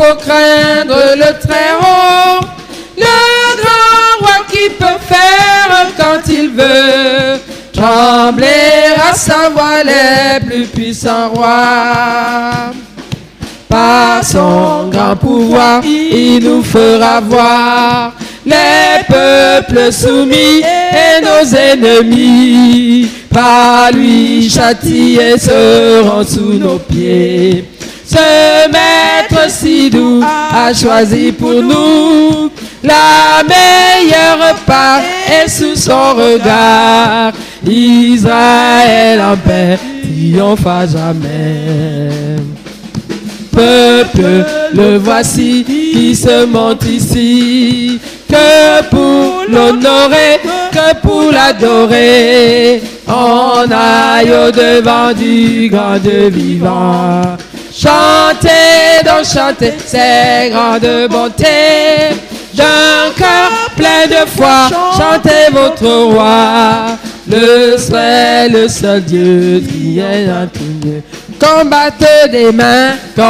faut craindre le Très-Haut, le grand roi qui peut faire quand il veut trembler à sa voix les plus puissants rois. Par son grand pouvoir, il nous fera voir les peuples soumis et nos ennemis. Par lui châtiés seront sous nos pieds. Ce maître si doux a choisi pour nous la meilleure part et sous son regard. Israël en paix, triomphe à jamais. Peuple, le voici qui se monte ici, que pour l'honorer, que pour l'adorer, on aille au-devant du grand Dieu vivant. Chantez donc chantez ses grandes bontés, d'un cœur plein de foi, chantez votre roi. Le seul Dieu qui est en tout lieu. Combattez des mains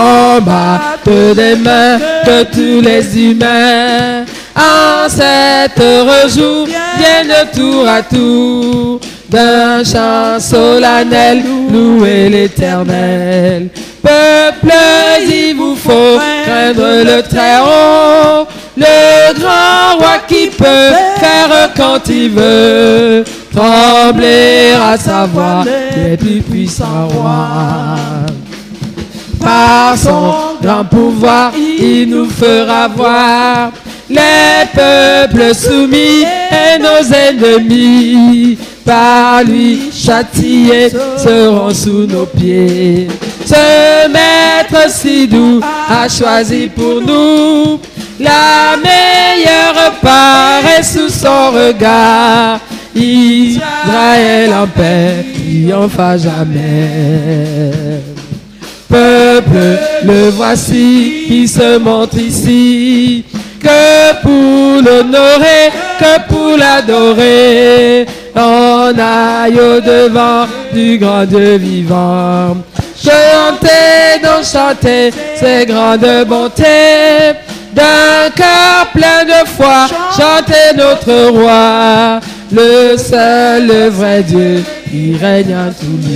que tous les humains en cet heureux jour viennent tour à tour d'un chant solennel louer l'Éternel. Peuple, il vous faut craindre le Très-Haut, le grand roi qui peut faire quand il veut trembler à sa voix les plus puissants rois. Par son grand pouvoir, il nous fera voir les peuples soumis et nos ennemis. Par lui châtiés seront sous nos pieds. Ce maître si doux a choisi pour nous la meilleure part et sous son regard. Israël en paix, triomphe à jamais. Peuple, le voici qui se montre ici, que pour l'honorer, que pour l'adorer, on aille au-devant du grand Dieu vivant. Chantez donc chantez ses grandes bontés, d'un cœur plein de foi, chantez notre roi, le seul, le vrai Dieu qui règne en tout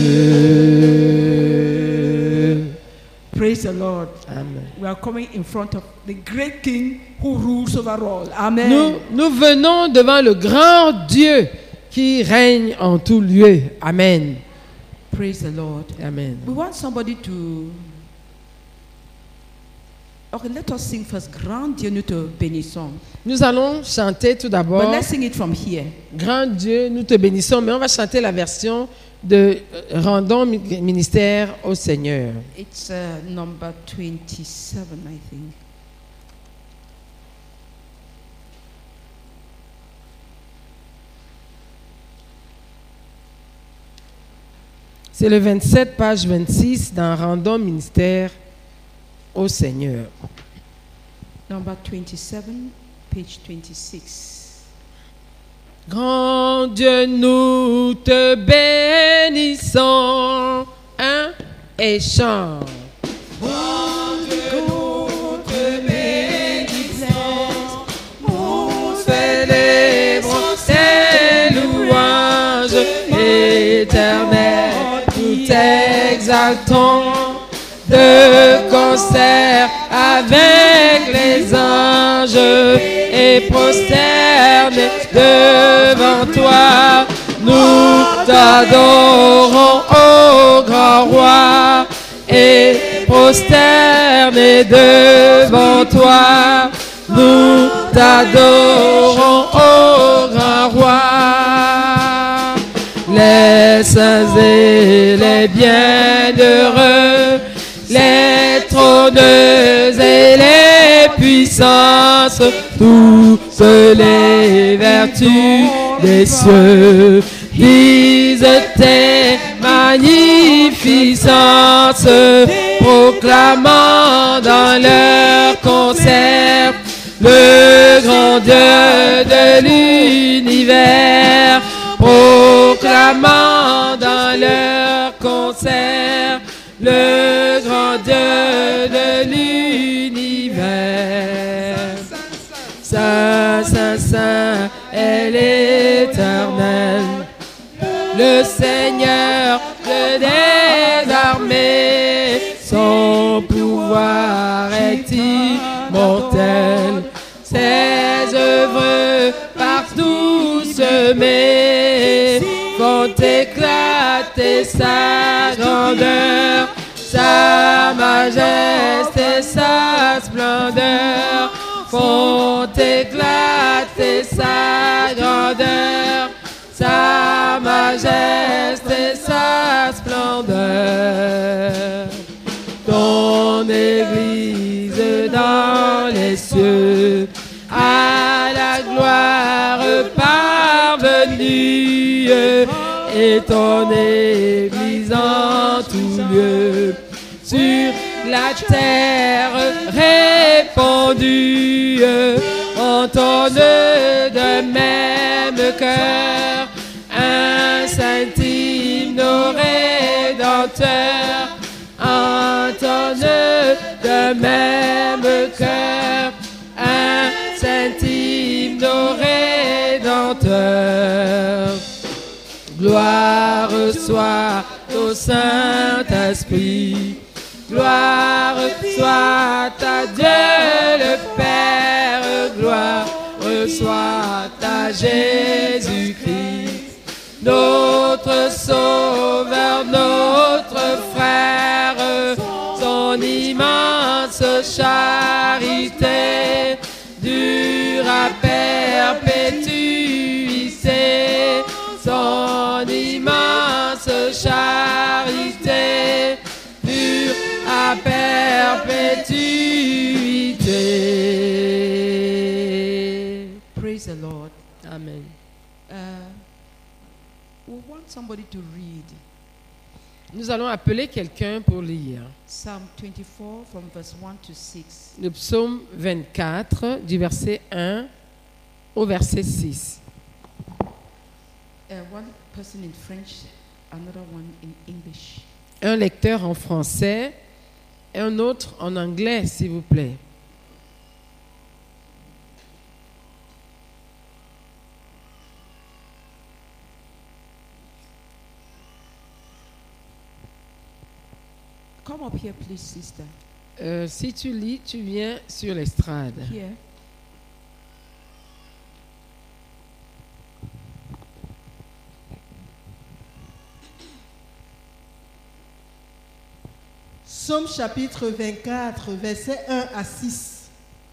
lieu. Praise the Lord. Amen. We are coming in front of the great King who rules over all. Amen. Nous venons devant le grand Dieu qui règne en tout lieu. Amen. Praise the Lord. Amen. We want somebody to... Okay, let us sing first. Grand Dieu, nous te bénissons. Nous allons chanter tout d'abord. But let's sing it from here. Grand Dieu, nous te bénissons, mais on va chanter la version de Rendons ministère au Seigneur. It's number 27, I think. C'est le 27, page 26, dans Rendons ministère au Seigneur. Number 27, page 26. Grand Dieu, nous te bénissons, hein, et chante. Grand Dieu, nous te bénissons, nous Célébrons tes louanges éternelles, tout exaltons de concert avec les anges et prosternés devant toi. Nous t'adorons, ô grand roi, et prosternés devant toi. Nous t'adorons, ô grand roi. Les saints et les bienheureux, les trôneuses et les puissances, toutes les vertus des cieux disent tes magnificences, proclamant dans leur concert le grand Dieu de l'univers, proclamant dans leur concert le grand Dieu de l'univers. saint est l'Éternel. Le Seigneur des armées, son pouvoir est immortel. Ses œuvres partout semées font éclater sa grandeur, sa majesté, sa splendeur font éclater sa grandeur, sa majesté, sa splendeur. Ton Église dans les cieux, à la gloire parvenue, et ton Église en tout lieu, sur la terre répandue, entonne de même cœur un saint hymne au Rédempteur, entonne de même cœur un saint hymne au Rédempteur. Gloire soit au Saint-Esprit, gloire soit à Dieu le Père, gloire soit à Jésus-Christ, notre Sauveur, notre frère, son immense charité dure à perpétuité, son immense charité dure à perpétuité. Praise the Lord. Amen. We want somebody to read Nous allons appeler quelqu'un pour lire. Psalm 24 from verse 1 to 6. Le psaume 24 du verset 1 au verset 6. One person in French, another one in English. Un lecteur en français et un autre en anglais, s'il vous plaît. Come up here, please, sister. Si tu lis, tu viens sur l'estrade. Here. Psaume chapitre 24, versets 1 à 6.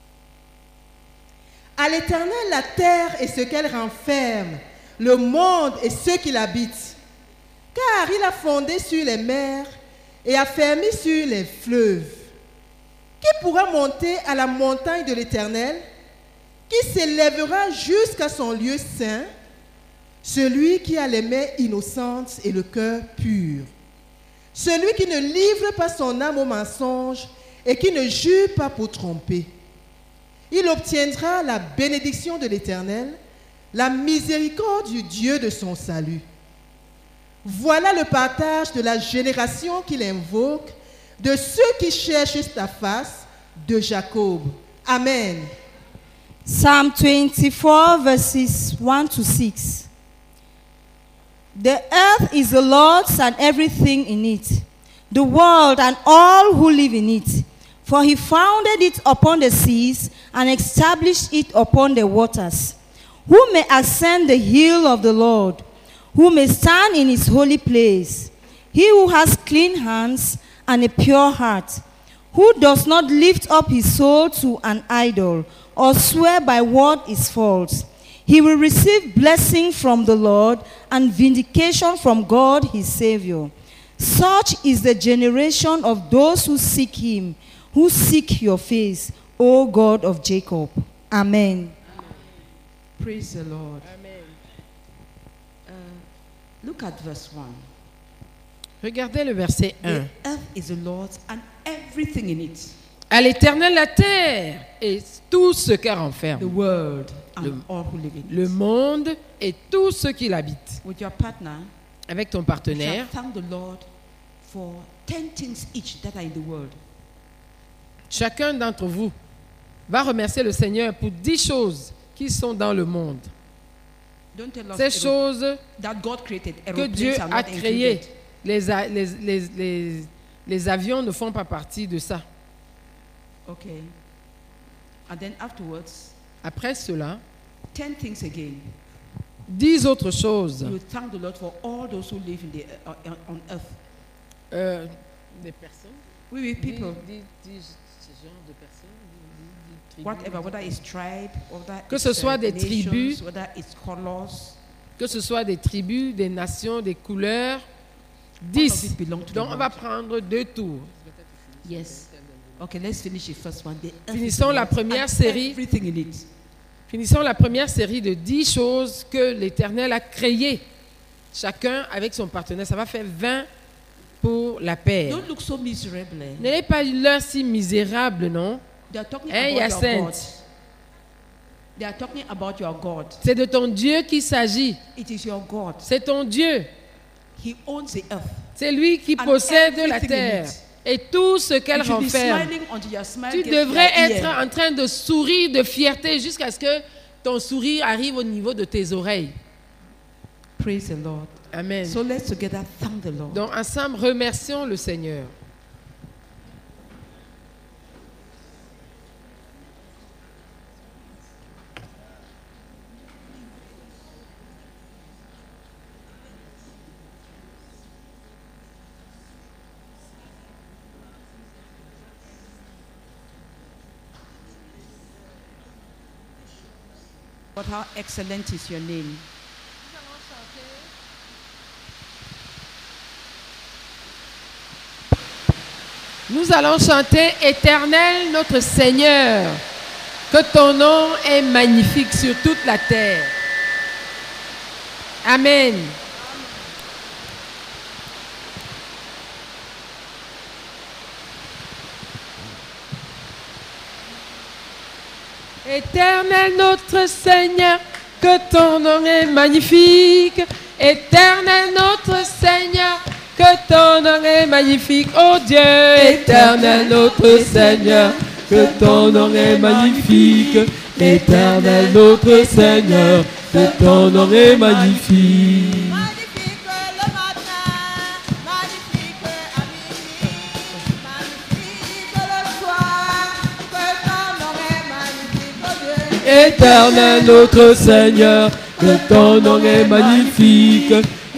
À l'Éternel la terre et ce qu'elle renferme, le monde et ceux qui l'habitent. Car il a fondé sur les mers et a fermé sur les fleuves. Qui pourra monter à la montagne de l'Éternel? Qui s'élèvera jusqu'à son lieu saint? Celui qui a les mains innocentes et le cœur pur. Celui qui ne livre pas son âme au mensonge et qui ne jure pas pour tromper. Il obtiendra la bénédiction de l'Éternel, la miséricorde du Dieu de son salut. Voilà le partage de la génération qu'il invoque, de ceux qui cherchent ta face, de Jacob. Amen. Psalm 24, verses 1 to 6. The earth is the Lord's and everything in it, the world and all who live in it. For he founded it upon the seas and established it upon the waters. Who may ascend the hill of the Lord? Who may stand in his holy place? He who has clean hands and a pure heart, who does not lift up his soul to an idol or swear by what is false. He will receive blessing from the Lord and vindication from God his Savior. Such is the generation of those who seek him, who seek your face, O God of Jacob. Amen. Praise the Lord. Amen. Look at verse 1. Regardez le verset 1. The earth is the Lord's and everything in it. À l'Éternel la terre et tout ce qu'elle renferme. The world and Le- all who live in it. Le monde et tout ce qui l'habite. With your partner, Avec ton you partenaire, shall thank the Lord for 10 things each that are in the world. chacun d'entre vous va remercier le Seigneur pour 10 choses qui sont dans le monde. Don't tell us Ces choses that God created. que Dieu Aeroplanes are a not créées, included. les avions ne font pas partie de ça. Okay. And then afterwards, Après cela, 10 things again. 10 autres choses. You thank the Lord for all those who live in the, on earth. Des personnes. We with people. Ce genre de personnes. Whatever, whether it's tribe, whether Que it's ce soit des nations, tribus. whether it's colors. Que ce soit des tribus, des nations, des couleurs. All of 10. it belong to the Donc on va Lord. prendre 2 tours. Yes. Okay, let's finish the first one. The earth Finissons is la the Lord's première and série. everything in it. Finissons la première série de 10 choses que l'Éternel a créées. Chacun avec son partenaire. Ça va faire 20 pour la paix. Don't look so miserable. N'ayez pas l'air si misérable, non? They are talking Hein, about your Hyacinthe? God. They are talking about your God. C'est de ton Dieu qu'il s'agit. It is your God. C'est ton Dieu. He owns the earth. C'est lui qui And possède la everything in terre. it. Et tout ce qu'elle You should be renferme. smiling until your smile Tu gets to devrais your être ear. en train de sourire de fierté jusqu'à ce que ton sourire arrive au niveau de tes oreilles. Praise the Lord. Amen. So let's together thank the Lord. Donc ensemble, remercions le Seigneur. But how excellent is your name. Nous allons chanter Éternel notre Seigneur, que ton nom est magnifique sur toute la terre. Amen. Éternel notre Seigneur, que ton nom est magnifique. Éternel notre Seigneur, que ton nom est magnifique. Oh Dieu, éternel notre Seigneur, que ton nom est magnifique. Éternel notre Seigneur, que ton nom est magnifique. Magnifique le matin, magnifique à midi, magnifique le soir, que ton nom est magnifique, oh Dieu. Éternel notre Seigneur, que ton nom est magnifique.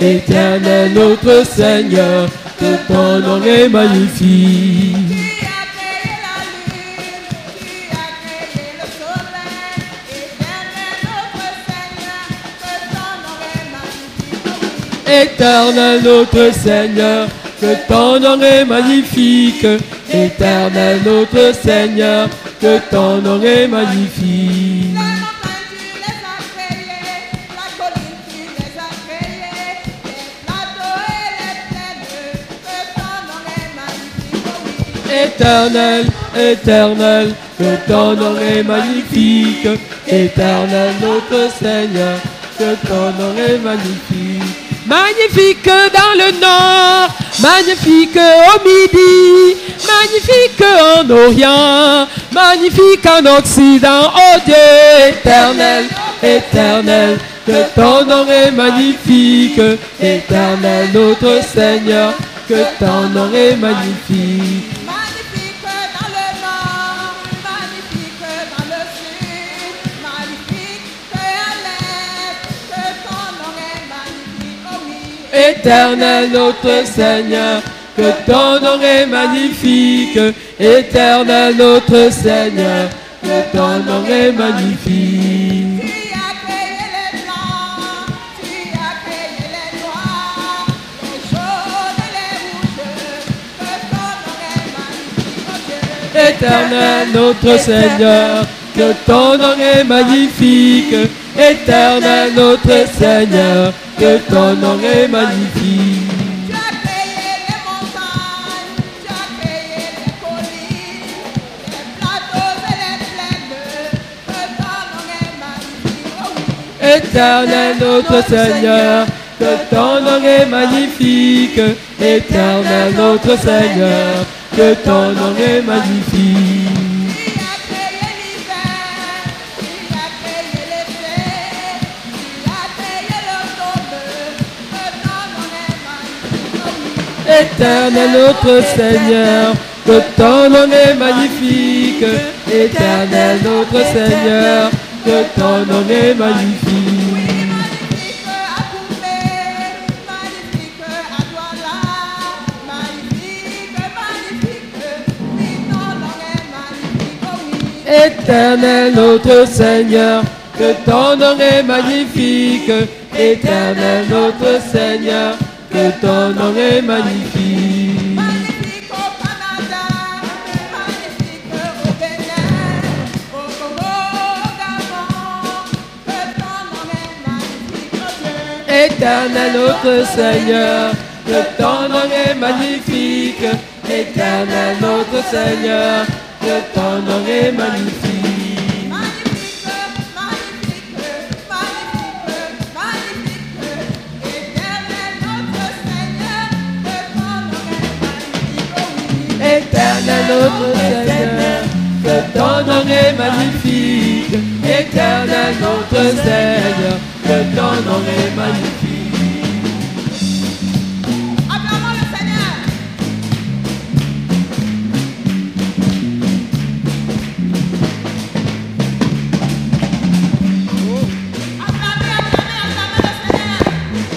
Éternel notre Seigneur, que ton nom est magnifique. Tu as créé la lune, tu as créé le soleil, éternel notre Seigneur, que ton nom est magnifique, oh oui. Éternel notre Seigneur, que ton nom est magnifique. Éternel notre Seigneur, que ton nom est magnifique. Les montagnes tu les as créées, la colline tu les as créées, les plateaux et les plaines, que ton nom est magnifique, oh oui. Éternel, éternel, que ton nom est magnifique. Éternel notre Seigneur, que ton nom est magnifique. Magnifique dans le nord, magnifique au midi, magnifique en orient, magnifique en occident. Oh Dieu éternel, éternel, que ton nom est magnifique. Éternel notre Seigneur, que ton nom est magnifique. Magnifique dans le nord, magnifique dans le sud, magnifique à l'est, que ton nom est magnifique, oh oui. Éternel notre Seigneur, que ton nom est magnifique. Éternel notre Seigneur, que ton nom est magnifique. Tu as créé les blancs, tu as créé les noirs, les jaunes et les rouges, que ton nom est magnifique, oh Dieu. Éternel notre Seigneur, que ton nom est magnifique. Éternel notre Seigneur, que ton nom est magnifique. Tu as créé les montagnes, tu as créé les collines, les plateaux et les plaines, que ton nom est magnifique, oh oui. Éternel notre Seigneur, que ton nom est magnifique. Éternel notre Seigneur, que ton nom est magnifique. Tu as créé l'hiver, tu as créé Éternel notre Seigneur, que ton nom est magnifique. Éternel notre Seigneur, que ton nom est magnifique. Éternel notre Seigneur, que ton nom est magnifique. Éternel notre Seigneur, que ton nom est magnifique. Magnifique au Canada, magnifique au Bénin, au Congo, au Gabon, que ton nom est magnifique au Dieu. Éternel notre Seigneur, que ton nom est magnifique. Éternel notre Seigneur, que ton nom est magnifique. Éternel notre Seigneur, que ton nom est magnifique. Éternel notre Seigneur, que ton nom est magnifique. Acclamons le Seigneur. Acclamez le Seigneur.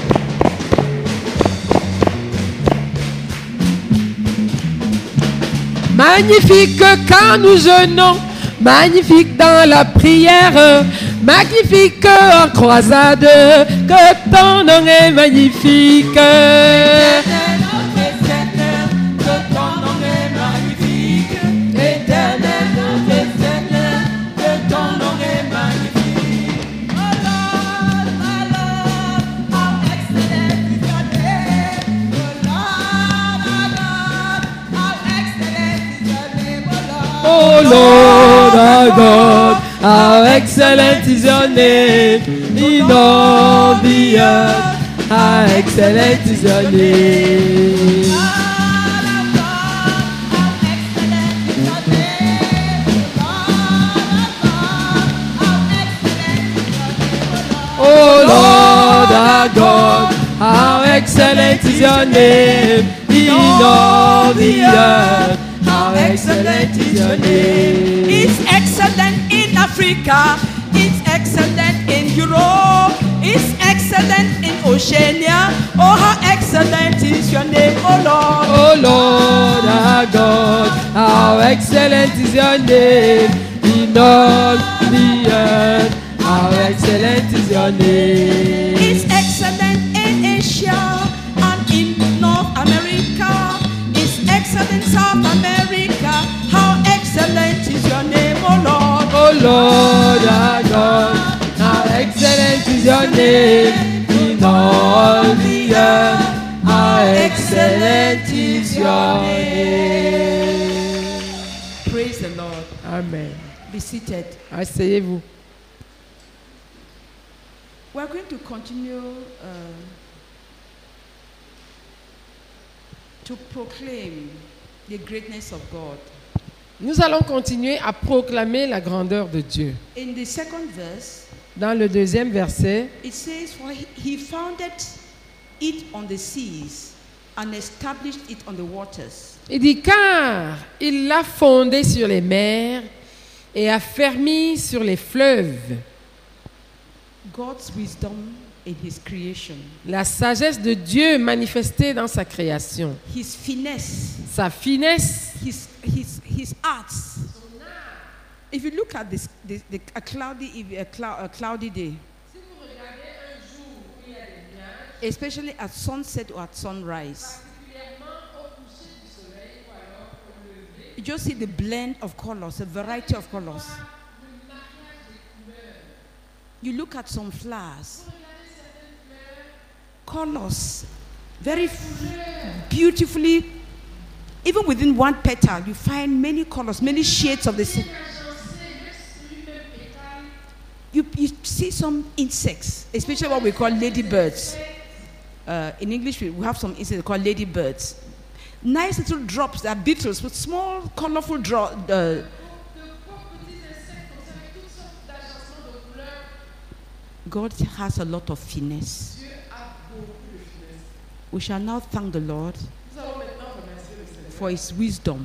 Magnifique quand nous jeûnons, magnifique dans la prière, magnifique en croisade, que ton nom est magnifique. Éternel notre Seigneur, que ton nom est magnifique. Éternel notre Seigneur, que ton nom est magnifique. Oh Lord, how excellent is your name. Oh Lord, our God, how excellent is your name. Oh Lord our God, how excellent is your name in all the earth. How excellent is your name. Oh Lord our God, how excellent is your name in all the earth. How excellent is your name. It's excellent in Africa. It's excellent in Europe. It's excellent in Oceania. Oh, how excellent is your name, oh Lord. Oh Lord our God, how excellent is your name in all the earth. How excellent is your name. It's excellent in Asia and in North America. It's excellent in South America. How excellent is your name, oh Lord. Oh Lord our God, how excellent is your name in all the earth. How excellent is your name. Praise the Lord. Amen. Be seated. Asseyez-vous. We're going to continue to proclaim the greatness of God. Nous allons continuer à proclamer la grandeur de Dieu. In the second verse, Dans le deuxième verset, it says, "For he founded it on the seas and established it on the waters." il dit, car il l'a fondé sur les mers et a fermi sur les fleuves. God's wisdom in his creation, La sagesse de Dieu manifestée dans sa création. his finesse, Sa finesse, his arts. If you look at a cloudy day, especially at sunset or at sunrise, you just see the blend of colors, a variety of colors. You look at some flowers, colors, very beautifully, even within one petal, you find many colors, many shades of the same. You see some insects, especially what we call ladybirds. In English, we have some insects called ladybirds. Nice little drops, they're beetles with small, colorful drops. God has a lot of finesse. We shall now thank the Lord for his wisdom.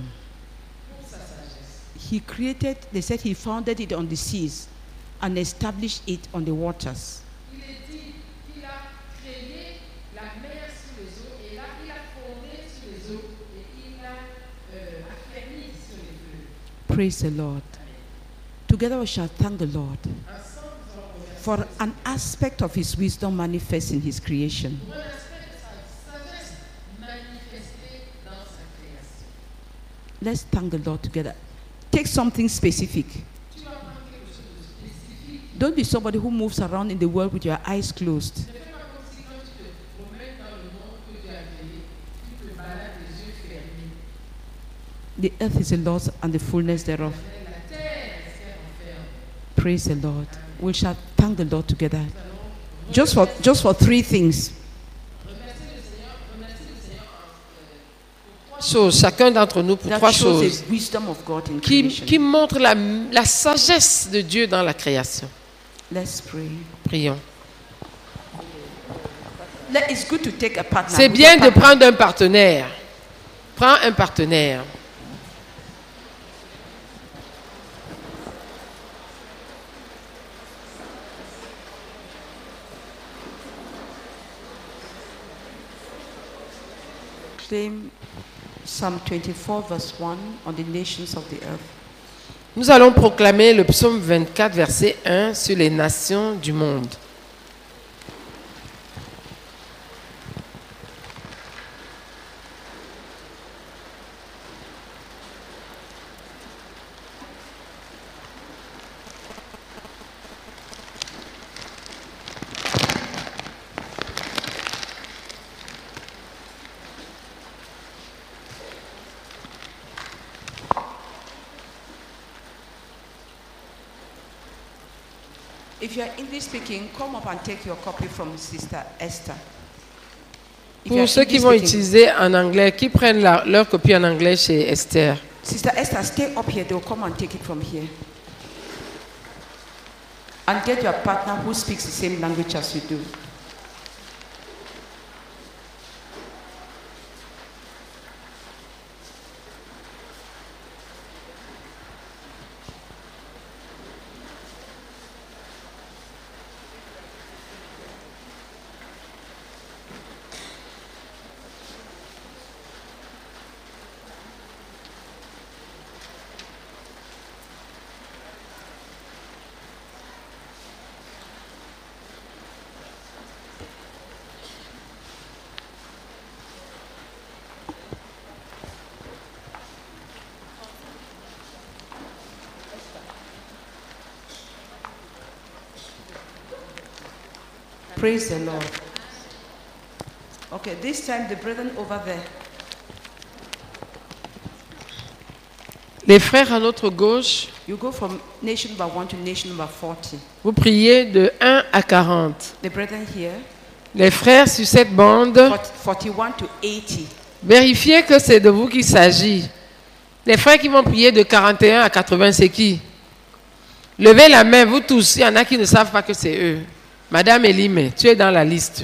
He created, they said he founded it on the seas and established it on the waters. Il est dit qu'il a créé la mer sur les eaux et là il a fondé sur les eaux et il a affermi sur les fleuves. Praise the Lord. Together we shall thank the Lord for an aspect of his wisdom manifest in his creation. Un aspect de sa sagesse manifestée dans sa création. Let's thank the Lord together. Take something specific. Tu vas prendre quelque chose de spécifique. Don't be somebody who moves around in the world with your eyes closed. Ne fais pas comme si quand tu te promènes dans le monde que tu as créé, tu te balades les yeux fermés. The earth is the Lord's and the fullness thereof. La terre est ce qu'elle renferme. Praise the Lord. We shall thank the Lord together. Just for three things. Choses, chacun d'entre nous pour That trois shows choses the wisdom of God in qui creation. montrent la sagesse de Dieu dans la création. Let's pray. Prions. It's good to take a partner. C'est bien de prendre un partenaire. Prends un partenaire. Claim Psalm 24 verse 1 on the nations of the earth. Nous allons proclamer le psaume 24, verset 1 sur les nations du monde. If you are English speaking, come up and take your copy from Sister Esther. If you Pour are ceux qui English vont speaking, utiliser en anglais, qui prennent leur copie en anglais chez Esther. Sister Esther, stay up here. They'll come and take it from here. And get your partner who speaks the same language as you do. Praise the Lord. Okay, this time the brethren over there. Les frères à notre gauche, You go from nation number 1 to nation number 40. vous priez de 1 à 40. The brethren here, Les frères sur cette bande, 41 to 80. vérifiez que c'est de vous qu'il s'agit. Les frères qui vont prier de 41 à 80, c'est qui? Levez la main, vous tous. Il y en a qui ne savent pas que c'est eux. Madame Elime, tu es dans la liste.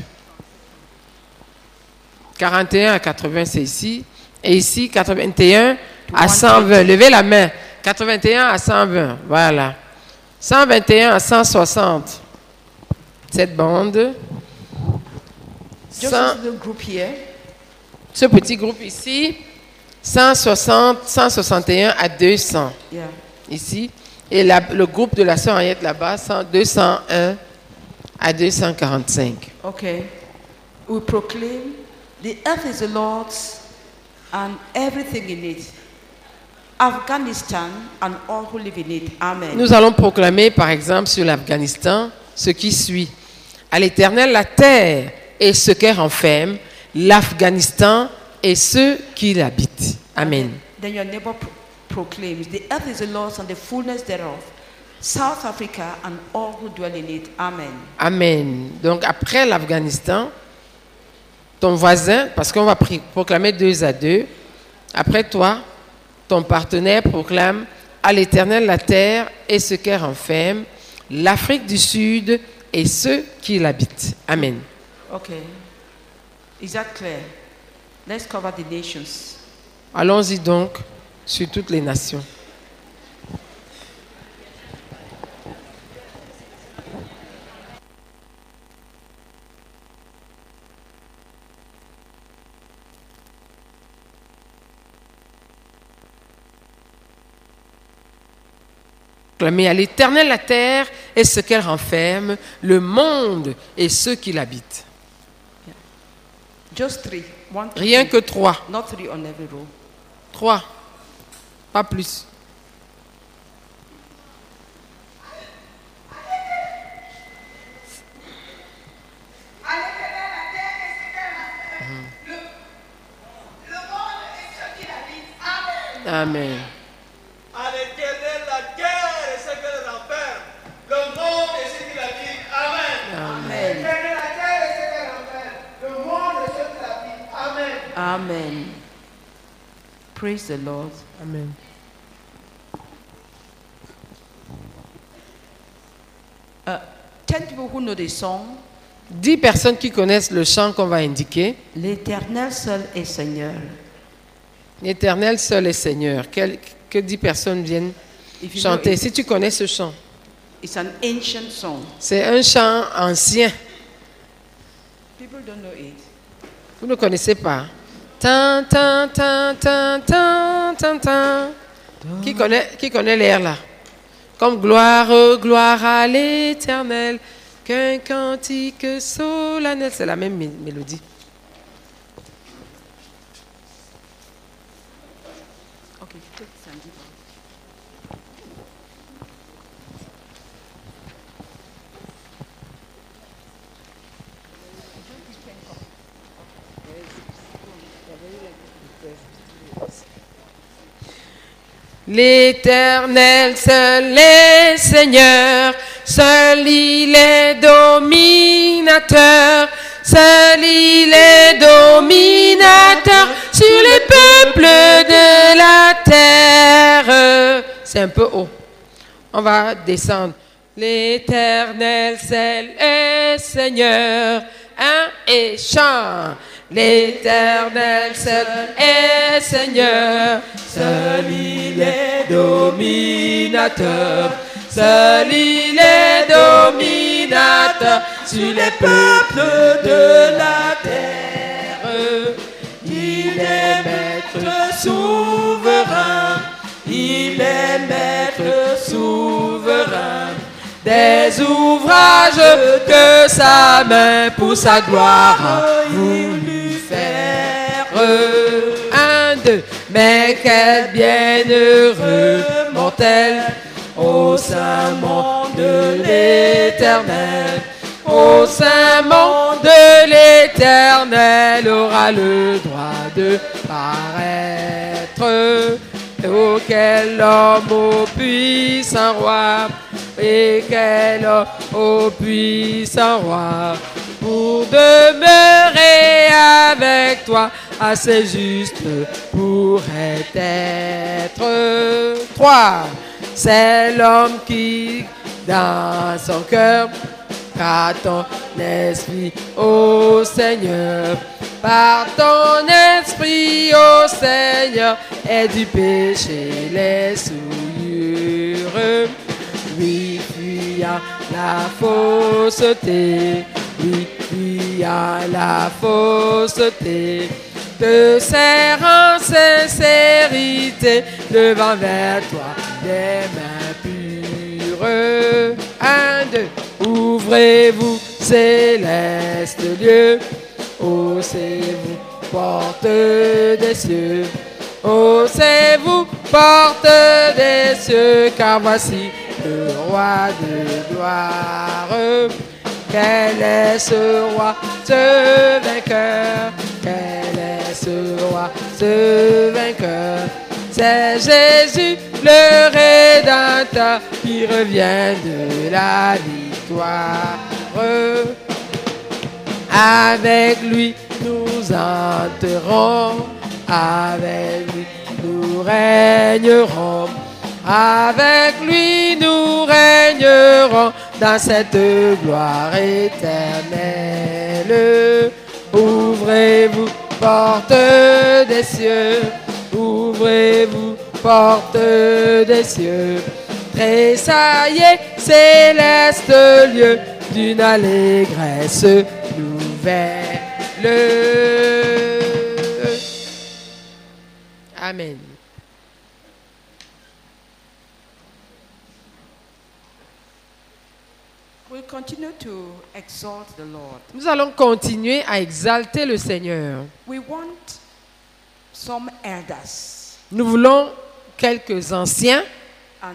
41 à 80, c'est ici. Et ici, 81 à 120. Levez la main. 81 à 120. Voilà. 121 à 160. Cette bande. Just this little group here. Ce petit groupe ici. 160, 161 à 200. Yeah. Ici. Et le groupe de la sœur Henriette là-bas, 201 à 245. Okay. We proclaim the earth is the Lord's and everything in it. Afghanistan and all who live in it. Amen. Nous allons proclamer, par exemple, sur l'Afghanistan, ce qui suit. À l'Éternel, la terre et ce qu'elle renferme, l'Afghanistan et ceux qui l'habitent. Amen. Then your neighbor proclaims, the earth is the Lord's and the fullness thereof. South Africa and all who dwell in it. Amen. Amen. Donc, après l'Afghanistan, ton voisin, parce qu'on va proclamer 2 à 2, après toi, ton partenaire proclame à l'Éternel la terre et ce qu'elle renferme, l'Afrique du Sud et ceux qui l'habitent. Amen. Okay. Is that clear? Let's cover the nations. Allons-y donc sur toutes les nations. Proclamer à l'Éternel la terre et ce qu'elle renferme, le monde et ceux qui l'habitent. Just 3. Rien que 3. Not 3 on every row. 3. Pas plus. Amen. À l'Éternel la terre et ce qu'elle renferme, le monde et ce qui l'habite. Amen. Amen. À l'Éternel la terre et ce qu'elle renferme, le monde et ce qui l'habite. Amen. Amen. Praise the Lord. Amen. Uh, 10 people who know the song. 10 personnes qui connaissent le chant qu'on va indiquer. L'Éternel seul est Seigneur. L'Éternel seul est Seigneur. Que 10 personnes viennent If you chanter. know Si tu connais ce chant, it's an ancient song. c'est un chant ancien. People don't know it. Vous ne connaissez pas. Tan, tan, tan, tan, tan, tan, tan. Qui connaît l'air là? Comme gloire, gloire à l'Éternel, qu'un cantique solennel. C'est la même mélodie. Okay, take Sandy. L'Éternel seul est Seigneur, seul il est dominateur, seul il est dominateur sur les peuples de la terre. C'est un peu haut. On va descendre. L'Éternel seul est Seigneur, et chant. L'Éternel seul est Seigneur, seul il est dominateur, seul il est dominateur sur les peuples de la terre. Il est maître souverain, il est maître souverain des ouvrages que sa main pour sa gloire a voulu faire. 1, 2, mais quel bienheureux mortel au saint monde de l'Éternel. Au saint monde de l'Éternel aura le droit de paraître. Oh, quel homme au puissant roi, et quel homme au puissant roi, pour demeurer avec toi, assez juste pourrait être. 3. C'est l'homme qui, dans son cœur, car ton esprit, ô Seigneur, par ton esprit, ô Seigneur, est du péché les souillures. Oui, fuyant la fausseté, oui, fuyant la fausseté, te serrant sincérité devant vers toi des mains pures. 1, 2, ouvrez-vous, célestes lieux, haussez-vous, porte des cieux. Haussez-vous, porte des cieux, car voici le roi de gloire. Quel est ce roi, ce vainqueur? Quel est ce roi, ce vainqueur? C'est Jésus, le Rédempteur, qui revient de la victoire. Avec lui, nous entrerons. Avec lui, nous régnerons. Avec lui, nous régnerons dans cette gloire éternelle. Ouvrez-vous, porte des cieux. ouvrez-vous, portes des cieux. Tressaillez, céleste lieu, d'une allégresse nouvelle. Amen. We'll continue to exalt the Lord. Nous allons continuer à exalter le Seigneur. We want some elders Nous voulons quelques anciens and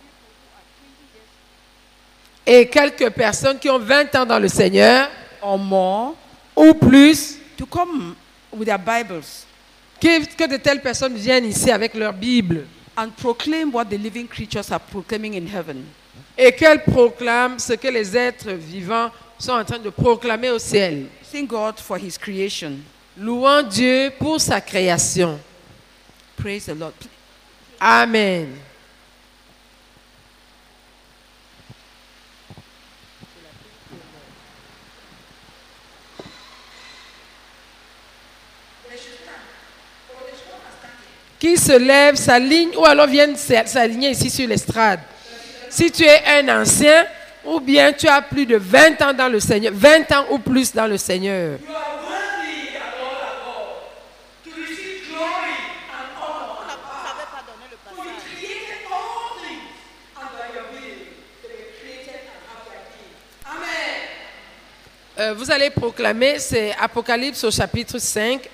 et quelques personnes qui ont 20 ans dans le Seigneur or more ou plus, to come with their Bibles que de telles personnes viennent ici avec leur Bible and proclaim what the living creatures are proclaiming in heaven. et qu'elles proclament ce que les êtres vivants sont en train de proclamer au ciel. Thank God for His creation. Louons Dieu pour sa création. Praise the Lord. Amen. Qui se lève, s'aligne ou alors viennent s'aligner ici sur l'estrade. Si tu es un ancien ou bien tu as plus de 20 ans dans le Seigneur, 20 ans ou plus dans le Seigneur. You are worthy and all above to receive glory and honor. For you created all things under your will. They were created and have their being. Amen. Vous allez proclamer, c'est Apocalypse au chapitre 5.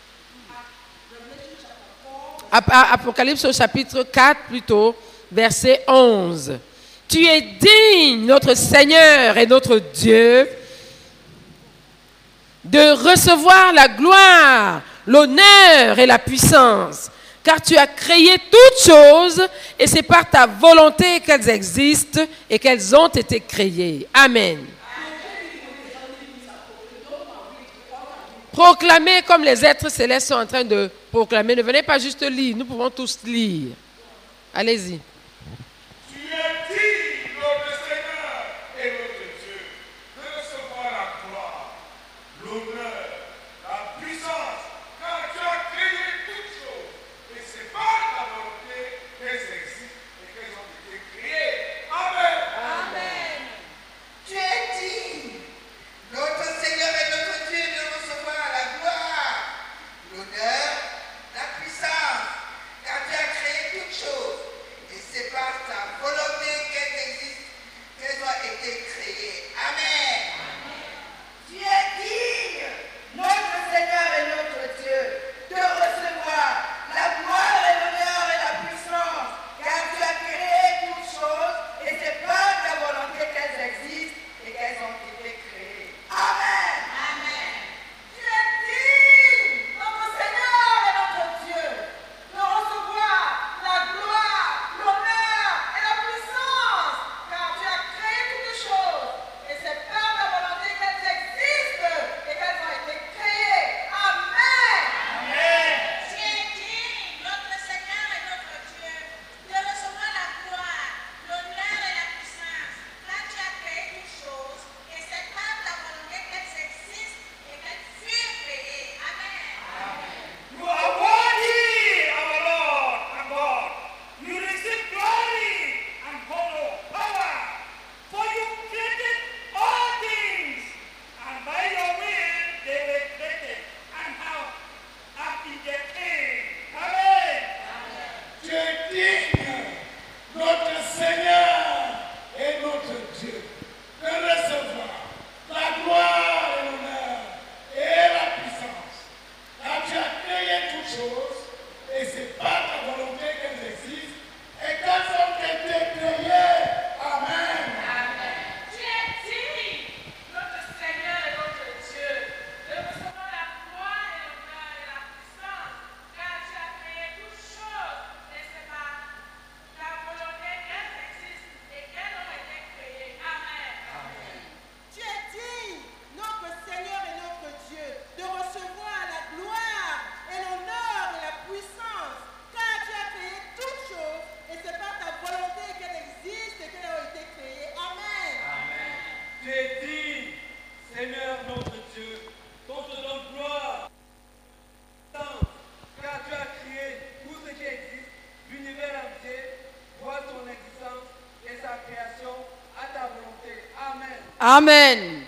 Apocalypse au chapitre 4 plutôt, verset 11. Tu es digne, notre Seigneur et notre Dieu, de recevoir la gloire, l'honneur et la puissance, car tu as créé toutes choses et c'est par ta volonté qu'elles existent et qu'elles ont été créées. Amen. Proclamez comme les êtres célestes sont en train de proclamer. Ne venez pas juste lire, nous pouvons tous lire. Allez-y. Tu es digne, notre Seigneur et notre Dieu, de recevoir la gloire, l'honneur, la puissance, car tu as créé toutes choses, et c'est par ta volonté qu'elles existent et qu'elles ont été créées. Amen. Amen. Tu es digne, notre Seigneur et notre Dieu, de recevoir la gloire, l'honneur, la puissance, car tu as créé toutes choses, et c'est par ta Amen.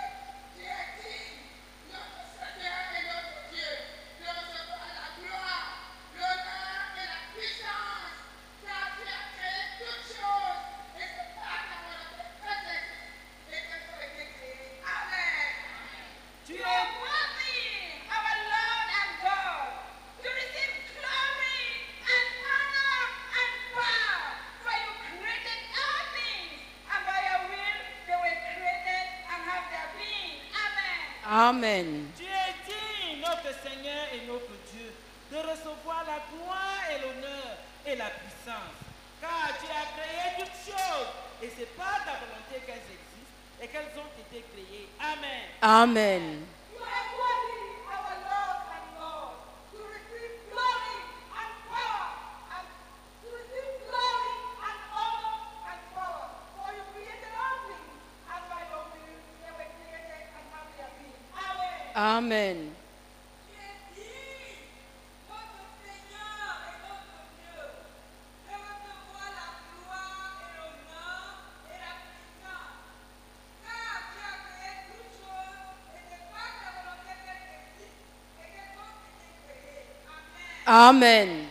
Tu es worthy, our Lord and God, to receive glory and honor and power, for you created all things, and by your will they were created and have their being. Amen. Amen. Tu es digne, notre Seigneur et notre Dieu, de recevoir la gloire et l'honneur et la puissance. Car tu as créé toutes choses, et c'est par ta volonté qu'elles existent et qu'elles ont été créées. Amen. Amen. You are worthy, our Lord and God, to receive glory and power, and to receive glory and honor and power, for you created all things, and by your will they were created and have their being. Amen. Amen. Tu es digne, notre Seigneur et notre Dieu, de recevoir la gloire et l'honneur et la puissance. Car tu as créé toutes choses, et c'est par ta volonté qu'elles existent et qu'elles ont été créées. Amen. Amen.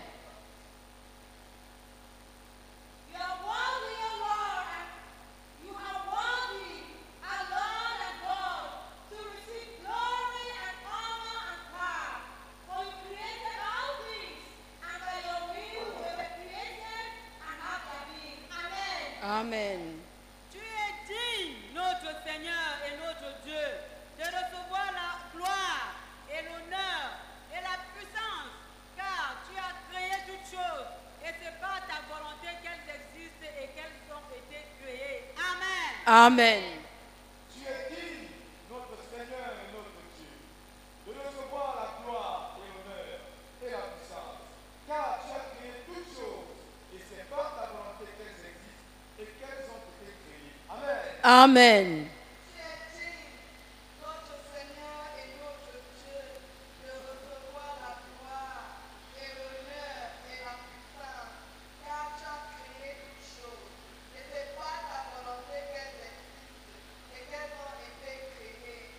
You are worthy, O Lord, and you are worthy, our Lord and God, to receive glory and honor and power. For you created all things, and by your will they were created and have their being. Amen. Amen. Tu es digne, notre Seigneur et notre Dieu, de recevoir la gloire et l'honneur et la puissance, car tu as créé toutes choses, et c'est par ta volonté qu'elles existent et qu'elles ont été créées. Amen. Amen. Tu es digne, notre Seigneur et notre Dieu, de recevoir la gloire et l'honneur et la puissance, car tu as créé toutes choses, et c'est par ta volonté qu'elles existent et qu'elles ont été créées. Amen. Amen. Tu es digne, notre Seigneur et notre Dieu, de recevoir la gloire et l'honneur et la puissance, car tu as créé toutes choses, et c'est par ta volonté qu'elles existent et qu'elles ont été créées.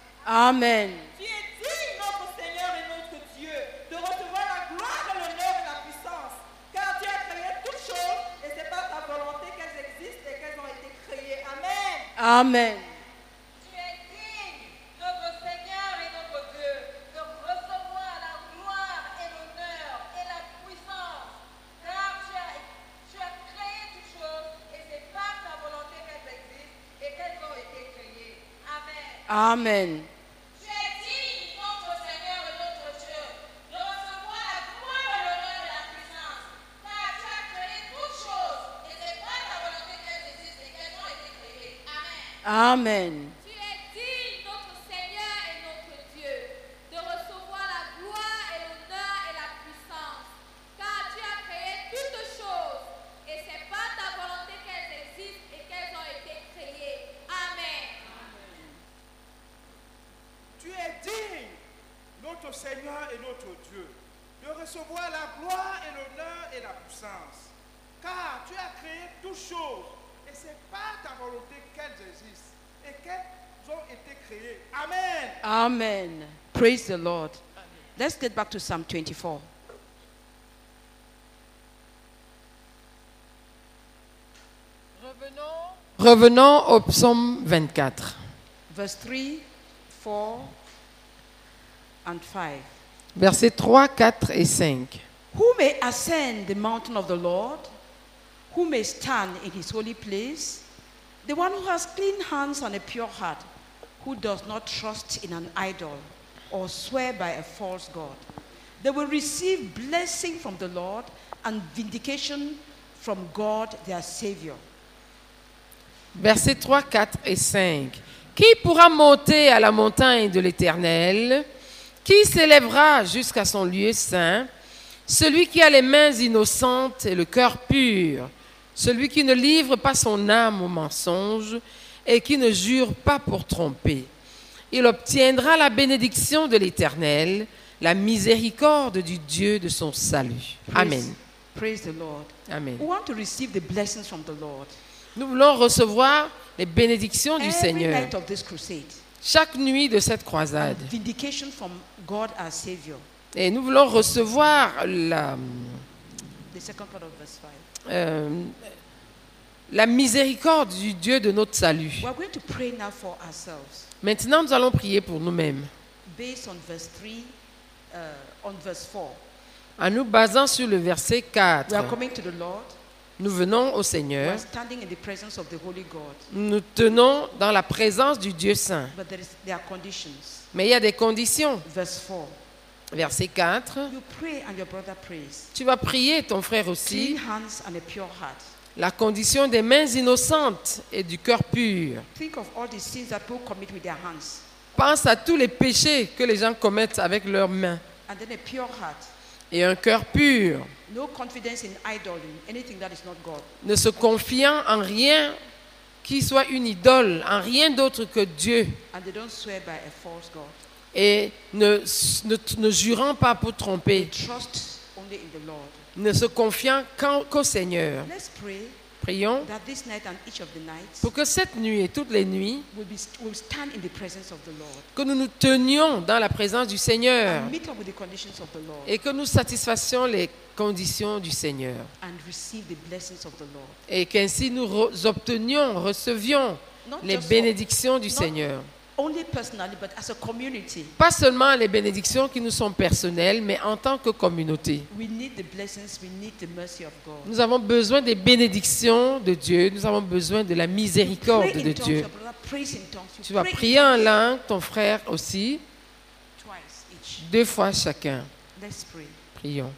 Amen. Amen. Tu es digne, notre Seigneur et notre Dieu, de recevoir la gloire et l'honneur et la puissance, car tu as créé toutes choses, et c'est par ta volonté qu'elles existent et qu'elles ont été créées. Amen. Amen. Tu es digne, notre Seigneur et notre Dieu, de recevoir la gloire et l'honneur et la puissance, car tu as créé toutes choses, et c'est par ta volonté qu'elles existent et qu'elles ont été créées. Amen. Amen. Tu es digne, notre Seigneur et notre Dieu, de recevoir la gloire et l'honneur et la puissance, car tu as créé toutes choses, et c'est par ta volonté qu'elles existent et qu'elles ont été créées. Amen. Amen. Tu es digne, notre Seigneur et notre Dieu, de recevoir la gloire et l'honneur et la puissance, car tu as créé toutes choses, et c'est par ta volonté qu'elles existent et qu'elles ont été créées. Amen. Tu es digne, notre Seigneur et notre Dieu, de recevoir la gloire et l'honneur et la puissance, car tu as créé toutes choses, et c'est par ta volonté qu'elles existent et qu'elles ont été créées. Amen. Amen. Praise the Lord. Let's get back to Psalm 24. Revenons au psaume 24, Verse 3, 4, and 5. versets 3, 4 et 5. Who may ascend the mountain of the Lord? Who may stand in his holy place? The one who has clean hands and a pure heart, who does not trust in an idol or swear by a false god. They will receive blessing from the Lord and vindication from God their Savior. Versets 3, 4 et 5. Qui pourra monter à la montagne de l'Éternel? Qui s'élèvera jusqu'à son lieu saint? Celui qui a les mains innocentes et le cœur pur, celui qui ne livre pas son âme au mensonge et qui ne jure pas pour tromper. Il obtiendra la bénédiction de l'Éternel, la miséricorde du Dieu de son salut. Amen. Praise the Lord. Amen. We want to receive the blessings from the Lord. Nous voulons recevoir les bénédictions du Every Seigneur. night of this crusade, Chaque nuit de cette croisade. vindication from God our Savior. Et nous voulons recevoir The second part of verse 5. la miséricorde du Dieu de notre salut. We are going to pray now for ourselves Maintenant, nous allons prier pour nous-mêmes. based on verse 3, on verse 4. En nous basant sur le verset 4, We are coming to the Lord. nous venons au We Seigneur. are standing in the presence of the Holy God. Nous tenons dans la présence du Dieu Saint. But there are conditions. Mais il y a des conditions. Verse 4. Verset 4, You pray and your brother prays. tu vas prier, ton frère Clean aussi, hands and a pure heart. la condition des mains innocentes et du cœur pur. Think of all the sins that people commit with their hands. Pense à tous les péchés que les gens commettent avec leurs mains. And then a pure heart. Et un cœur pur, No confidence in idol, in anything that is not God. ne se confiant en rien qui soit une idole, en rien d'autre que Dieu. And they don't swear by a false God. Et ne jurant pas pour tromper, Trust only in the Lord. ne se confiant qu'au Seigneur. Let's pray Prions that this night and each of the nights pour que cette nuit et toutes les nuits, will stand in the presence of the Lord que nous nous tenions dans la présence du Seigneur and meet up with the conditions of the Lord et que nous satisfassions les conditions du Seigneur. and receive the blessings of the Lord. Et qu'ainsi nous recevions Not les just bénédictions du not- Seigneur. Only personally, but as a community, Pas seulement les bénédictions qui nous sont personnelles, mais en tant que communauté. we need the blessings, we need the mercy of God. Nous avons besoin des bénédictions de Dieu, nous avons besoin de la miséricorde Pray de in tongues, Dieu. your brother prays in tongues. You Tu vas pray in prier en tongues langue, ton frère aussi, twice each. 2 fois chacun. Let's pray. Prions.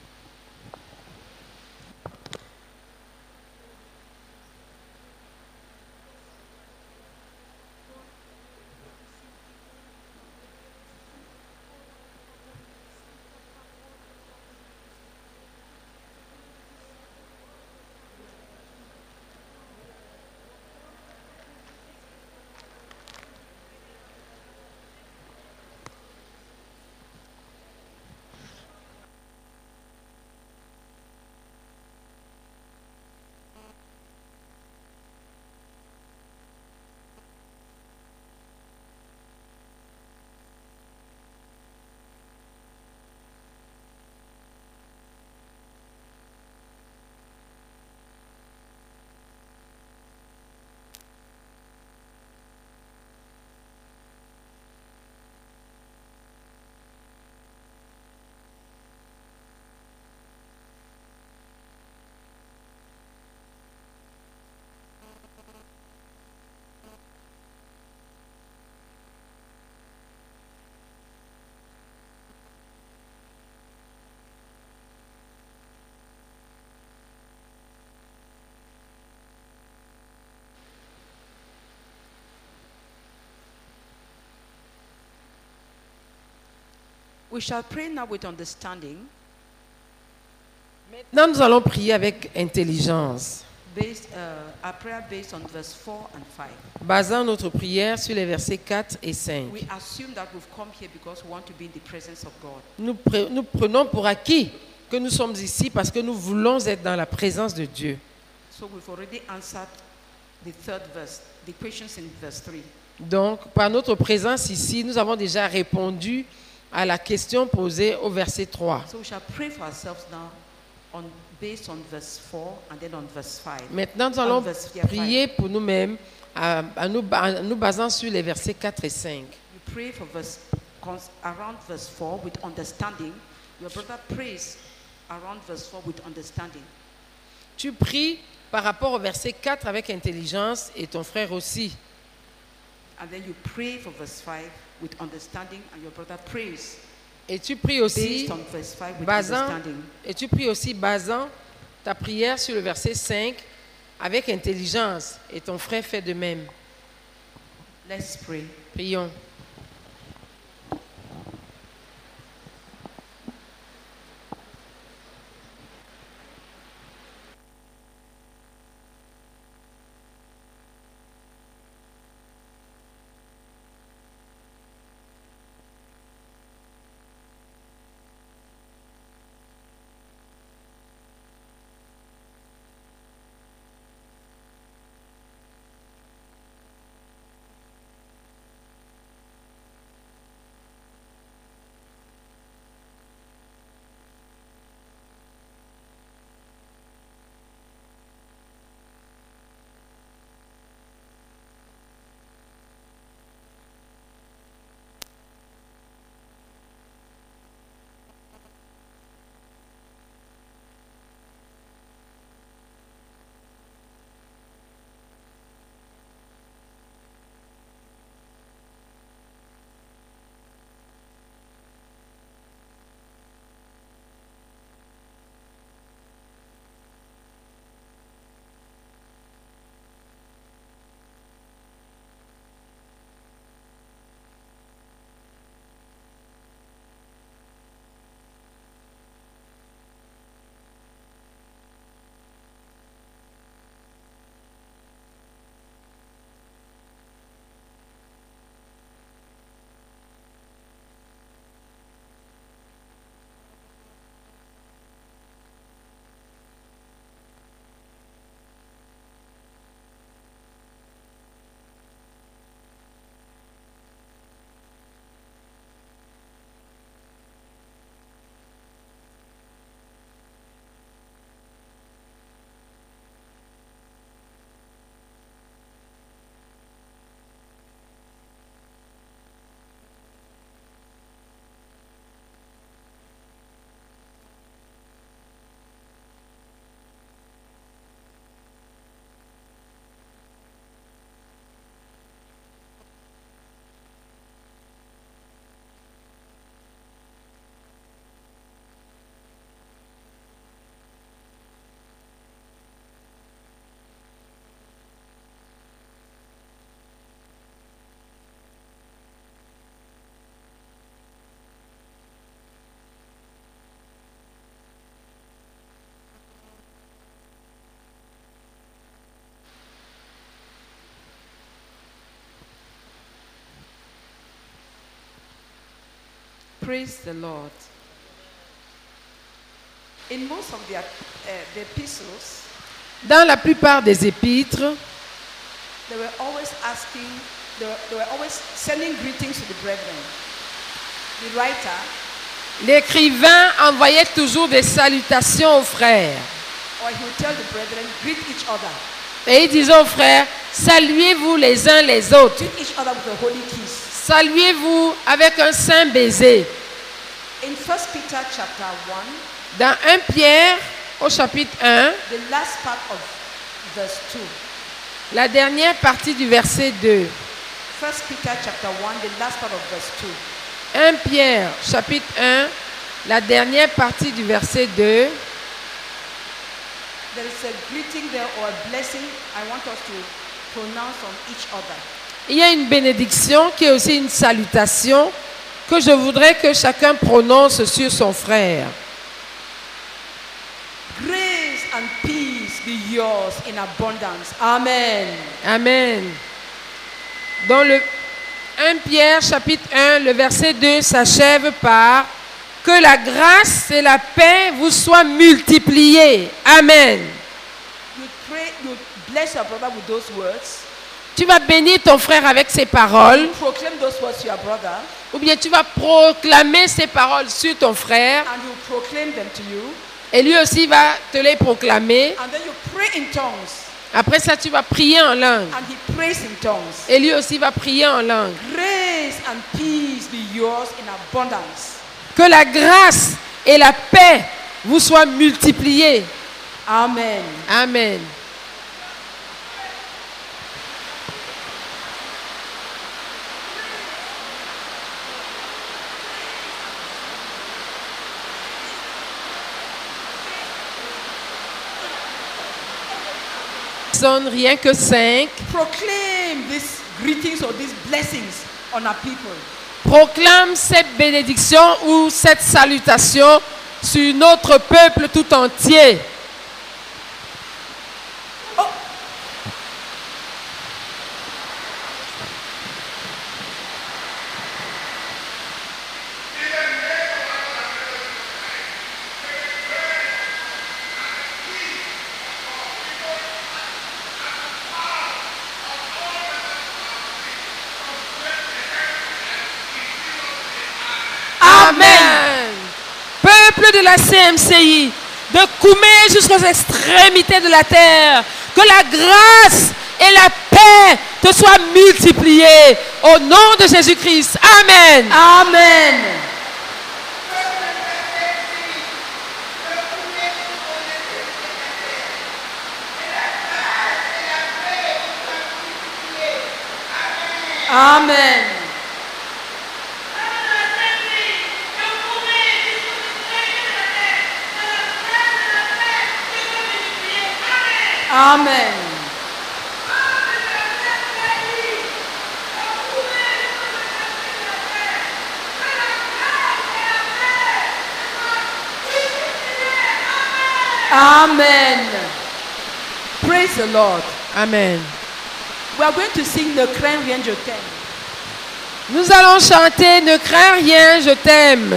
We shall pray now with understanding, Maintenant, nous allons prier avec intelligence, our prayer based on verse 4 and 5. basant notre prière sur les versets 4 et 5. We assume that we've come here because we want to be in the presence of God. Nous prenons pour acquis que nous sommes ici parce que nous voulons être dans la présence de Dieu. So we've already answered the third verse, the questions in verse 3. Donc, par notre présence ici, nous avons déjà répondu à la question posée au verset 3. So we shall pray for ourselves now based on verse 4 and then on verse 5. Maintenant, nous allons Yeah, prier pour nous-mêmes en nous basant sur les versets 4 et 5. You pray for around verse 4 with understanding. Your brother prays around verse 4 with understanding. Tu pries par rapport au verset 4 avec intelligence et ton frère aussi. And then you pray for verse 5 with understanding and your brother prays Et tu pries aussi based on verse 5 with basant, understanding. et tu pries aussi basant ta prière sur le verset 5 avec intelligence et ton frère fait de même. Let's pray. Prions. Praise the Lord. In most of the epistles, Dans la plupart des épîtres, they were always asking, they were always sending greetings to the brethren. The writer, l'écrivain envoyait toujours des salutations aux frères. or he would tell the brethren, greet each other. Et il disait aux frères, saluez-vous les uns les autres. Greet each other with a holy kiss. Saluez-vous avec un saint baiser. In 1 Peter chapter 1, Dans 1 Pierre, au chapitre 1, the last part of verse 2. la dernière partie du verset 2. 1 Peter chapter 1, the last part of verse 2. 1 Pierre, chapitre 1, la dernière partie du verset 2. There is a greeting there or a blessing I want us to pronounce on each other. Il y a une bénédiction qui est aussi une salutation que je voudrais que chacun prononce sur son frère. Grace and peace be yours in abundance. Amen. Amen. Dans le 1 Pierre chapitre 1, le verset 2 s'achève par « Que la grâce et la paix vous soient multipliées. » Amen. You pray, you bless your brother with those words. Tu vas bénir ton frère avec ces paroles, You proclaim those words to your brother, ou bien tu vas proclamer ces paroles sur ton frère, and you proclaim them to you. et lui aussi va te les proclamer. And then you pray in tongues, Après ça, tu vas prier en langue, and he prays in tongues. et lui aussi va prier en langue. Grace and peace be yours in abundance. Que la grâce et la paix vous soient multipliées. Amen. Amen. Rien que 5. Proclaim these greetings or these blessings on our people. Proclame cette bénédiction ou cette salutation sur notre peuple tout entier. Amen. Peuple de la CMCI, de Koumé jusqu'aux extrémités de la terre, que la grâce et la paix te soient multipliées au nom de Jésus-Christ. Amen. Amen. Amen. Amen. Amen. Praise the Lord. Amen. We are going to sing Ne crains rien, je t'aime. Nous allons chanter Ne crains rien, je t'aime.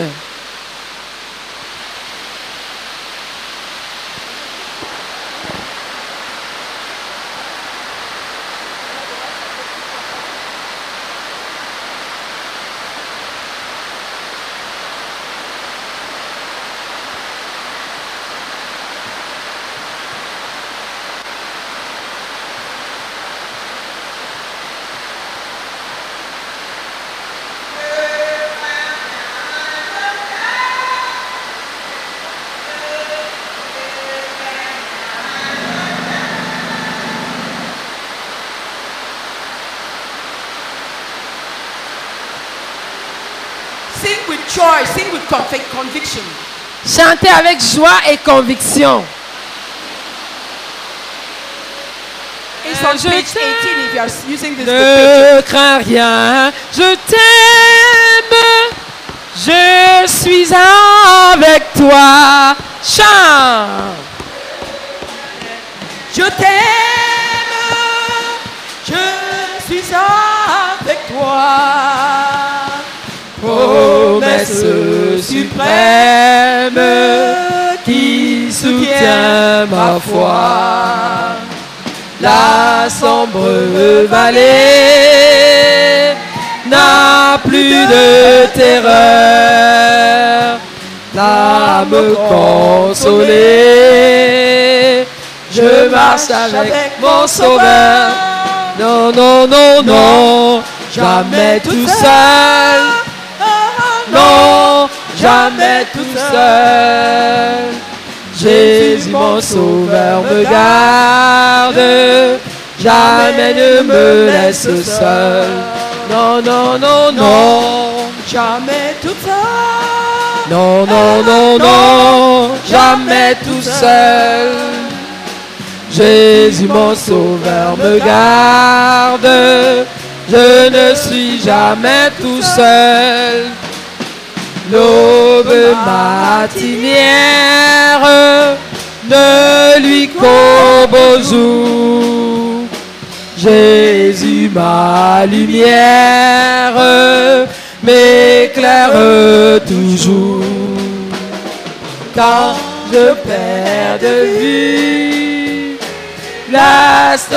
Sing with joy, sing with conviction. Chantez avec joie et conviction. It's on Je page t'aime. 18 if you are using this. Ne crains rien, je t'aime, je suis avec toi. Chante. Je t'aime, je suis avec toi. Promesse suprême qui soutient ma foi. La sombre vallée n'a plus de terreur. Là me consoler, je marche avec mon sauveur. Non, non, non, non, jamais tout seul. Non, jamais tout seul. Jésus mon sauveur me garde, jamais ne me laisse seul. Non, non, non, non, Jamais tout seul. non, non, non, non, jamais tout seul. Jésus mon sauveur me garde, je ne suis jamais tout seul. L'aube matinière ne lui qu'au beau jour. Jésus ma lumière m'éclaire toujours. Quand je perds de vue l'astre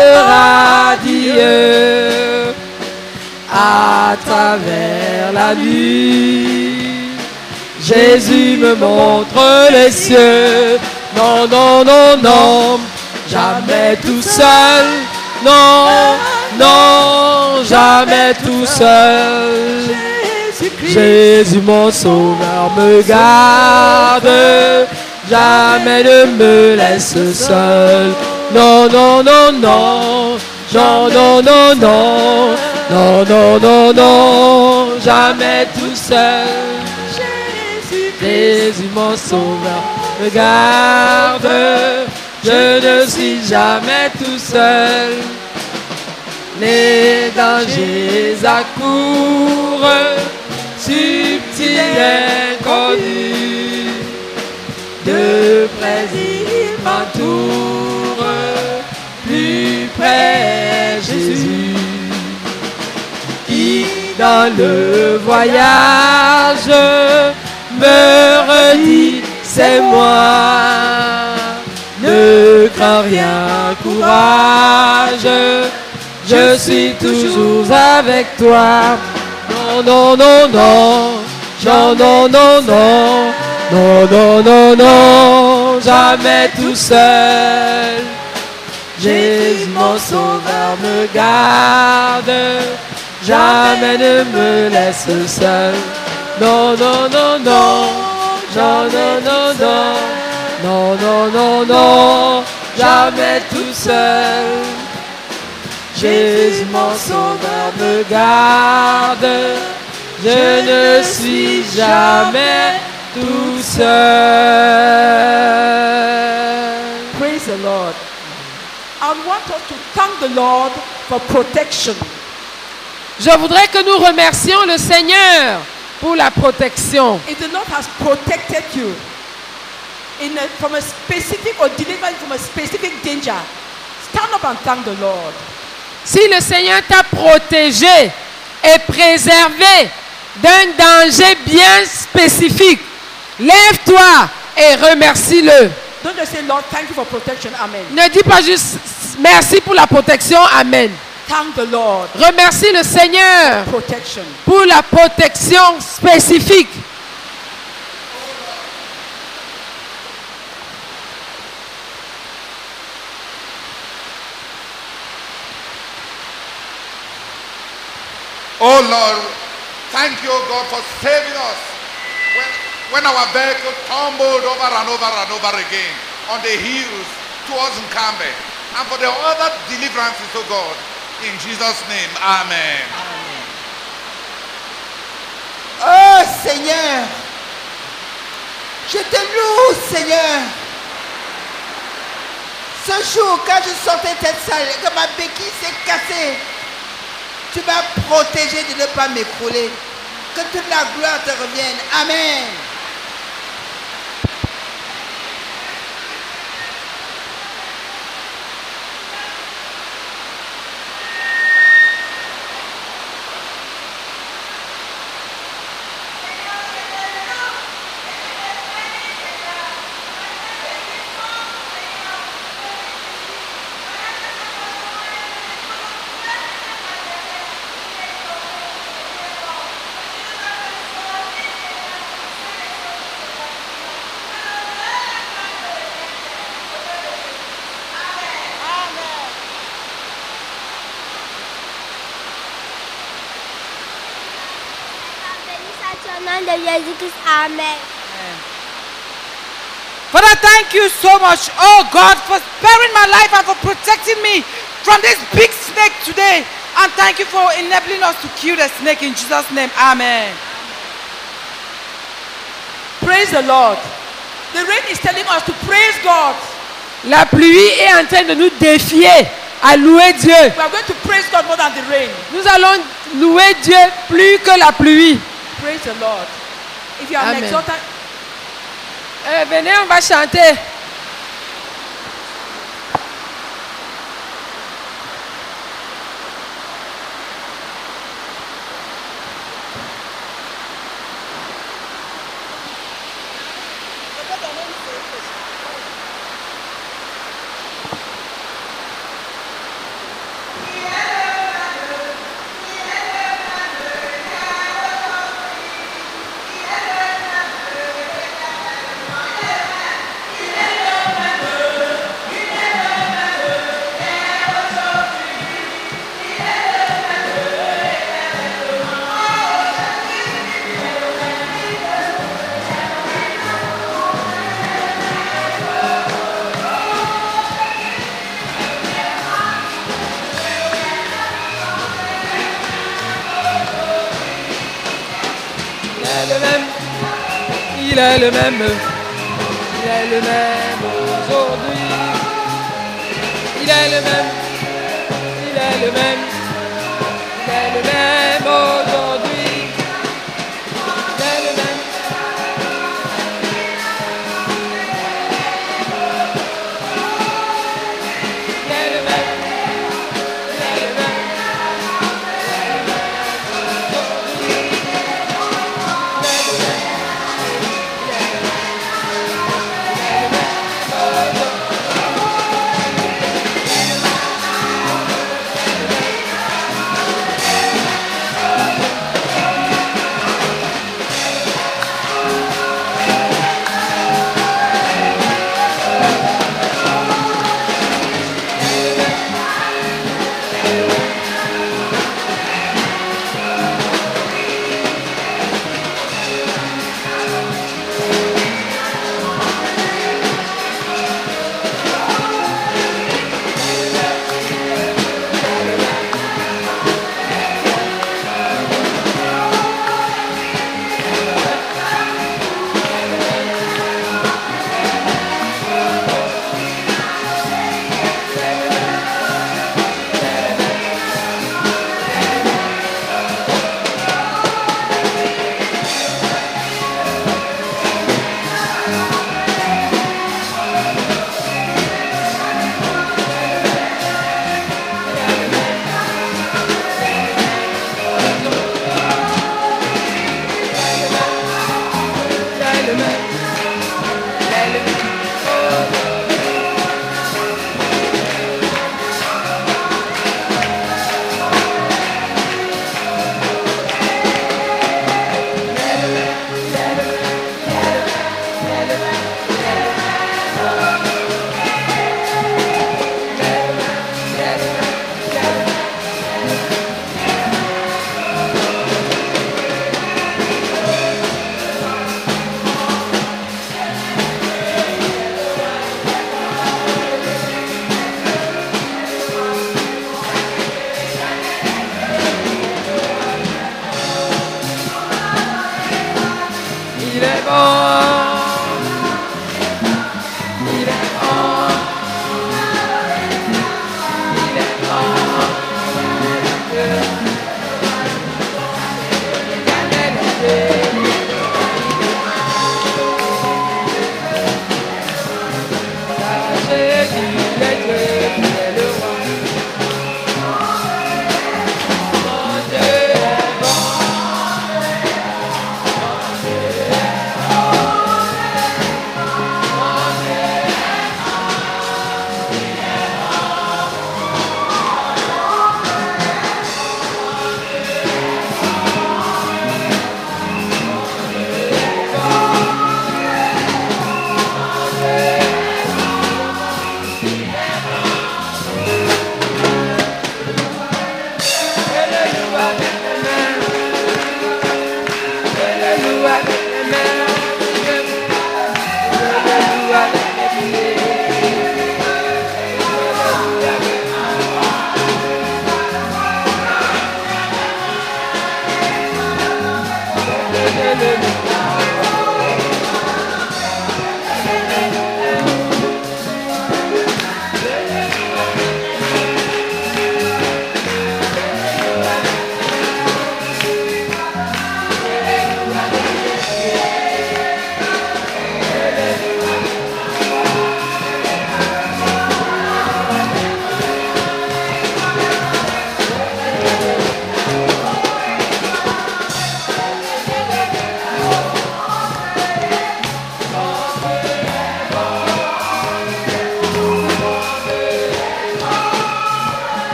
radieux à travers la nuit, Jésus me montre les cieux. Non, non, non, non, jamais tout seul. Non, non, jamais tout seul. Jésus mon sauveur me garde, jamais ne me laisse seul. Non, non, non, non, non, non, non, non, non, non, non, non, jamais tout seul. Jésus mon sauveur me garde, je ne suis jamais tout seul. Les dangers accourent, subtils inconnus, de près il m'entoure, plus près Jésus, qui dans le voyage me redit c'est moi. Ne crains rien, courage, je suis toujours avec toi. Non, non, non, non, non, non, non, non, non, non, non, non, jamais tout seul. Jésus mon sauveur me garde, jamais ne me laisse seul. Non, non, non, non, non, non, non, non, non, non, non, non, jamais tout seul. Jésus mon sauveur me garde, je ne suis jamais tout seul. Praise the Lord. I want us to thank the Lord for protection. Je voudrais que nous remercions le Seigneur pour la protection. If the Lord has protected you from a specific or delivered you from a specific danger, stand up and thank the Lord. Si le Seigneur t'a protégé et préservé d'un danger bien spécifique, lève-toi et remercie-le. Don't just say, Lord, thank you for protection. Amen. Ne dis pas juste merci pour la protection. Amen. Thank the Lord Remercie le Seigneur for protection. pour la protection spécifique. Oh Lord, thank you, God, for saving us when our vehicle tumbled over and over and over again on the hills towards Nkambe, and for the other deliverances, oh God, in Jesus' name, amen. Oh Seigneur, je te loue, Seigneur. Ce jour, quand je sortais de cette salle, que ma béquille s'est cassée, tu m'as protégé de ne pas m'écrouler. Que toute la gloire te revienne. Amen. Au nom de Jésus-Christ, Amen. Father, thank you so much, oh God, for sparing my life and for protecting me from this big snake today. And thank you for enabling us to kill the snake in Jesus' name. Amen. Praise the Lord. The rain is telling us to praise God. La pluie est en train de nous défier à louer Dieu. We are going to praise God more than the rain. Nous allons louer Dieu plus que la pluie. Praise the Lord. If you are an Amen. exalted, Venez, on va chanter. Il est le même, il est le même aujourd'hui. Il est le même, il est le même, il est le même aujourd'hui. Il est le même. Il est le même, il est le même.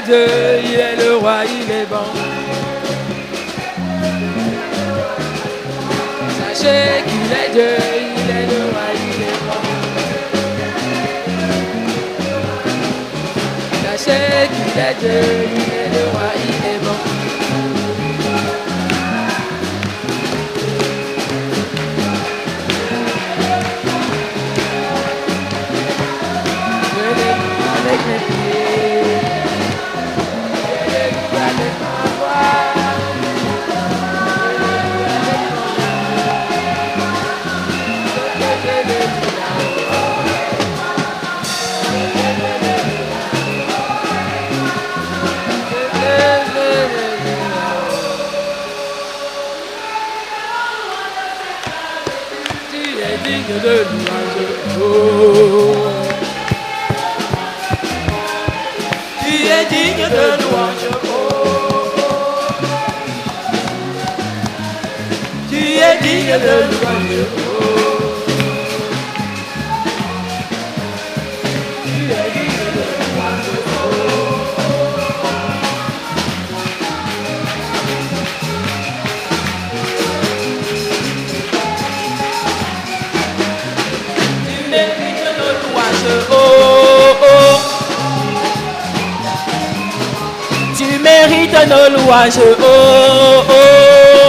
Dieu, il est le roi, il est bon. Sachez qu'il est Dieu, il est le roi, il est bon. Sachez qu'il est Dieu, il est le roi, il est bon. Avec mes pieds, avec ma voix, tu es digne de louange. Oh. Tu es digne de louange, oh, oh. Tu es digne de louange, oh. Tu es digne de louange, oh. Tu mérites nos louanges, oh, oh. Tu mérites nos louanges, oh, oh.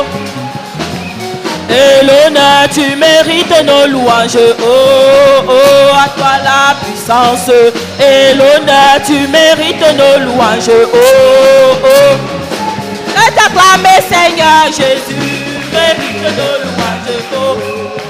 Et l'honneur, tu mérites nos louanges, oh, oh. À toi la puissance. Et l'honneur, tu mérites nos louanges, oh, oh. Et t'acclamer, Seigneur Jésus, mérite nos louanges, oh.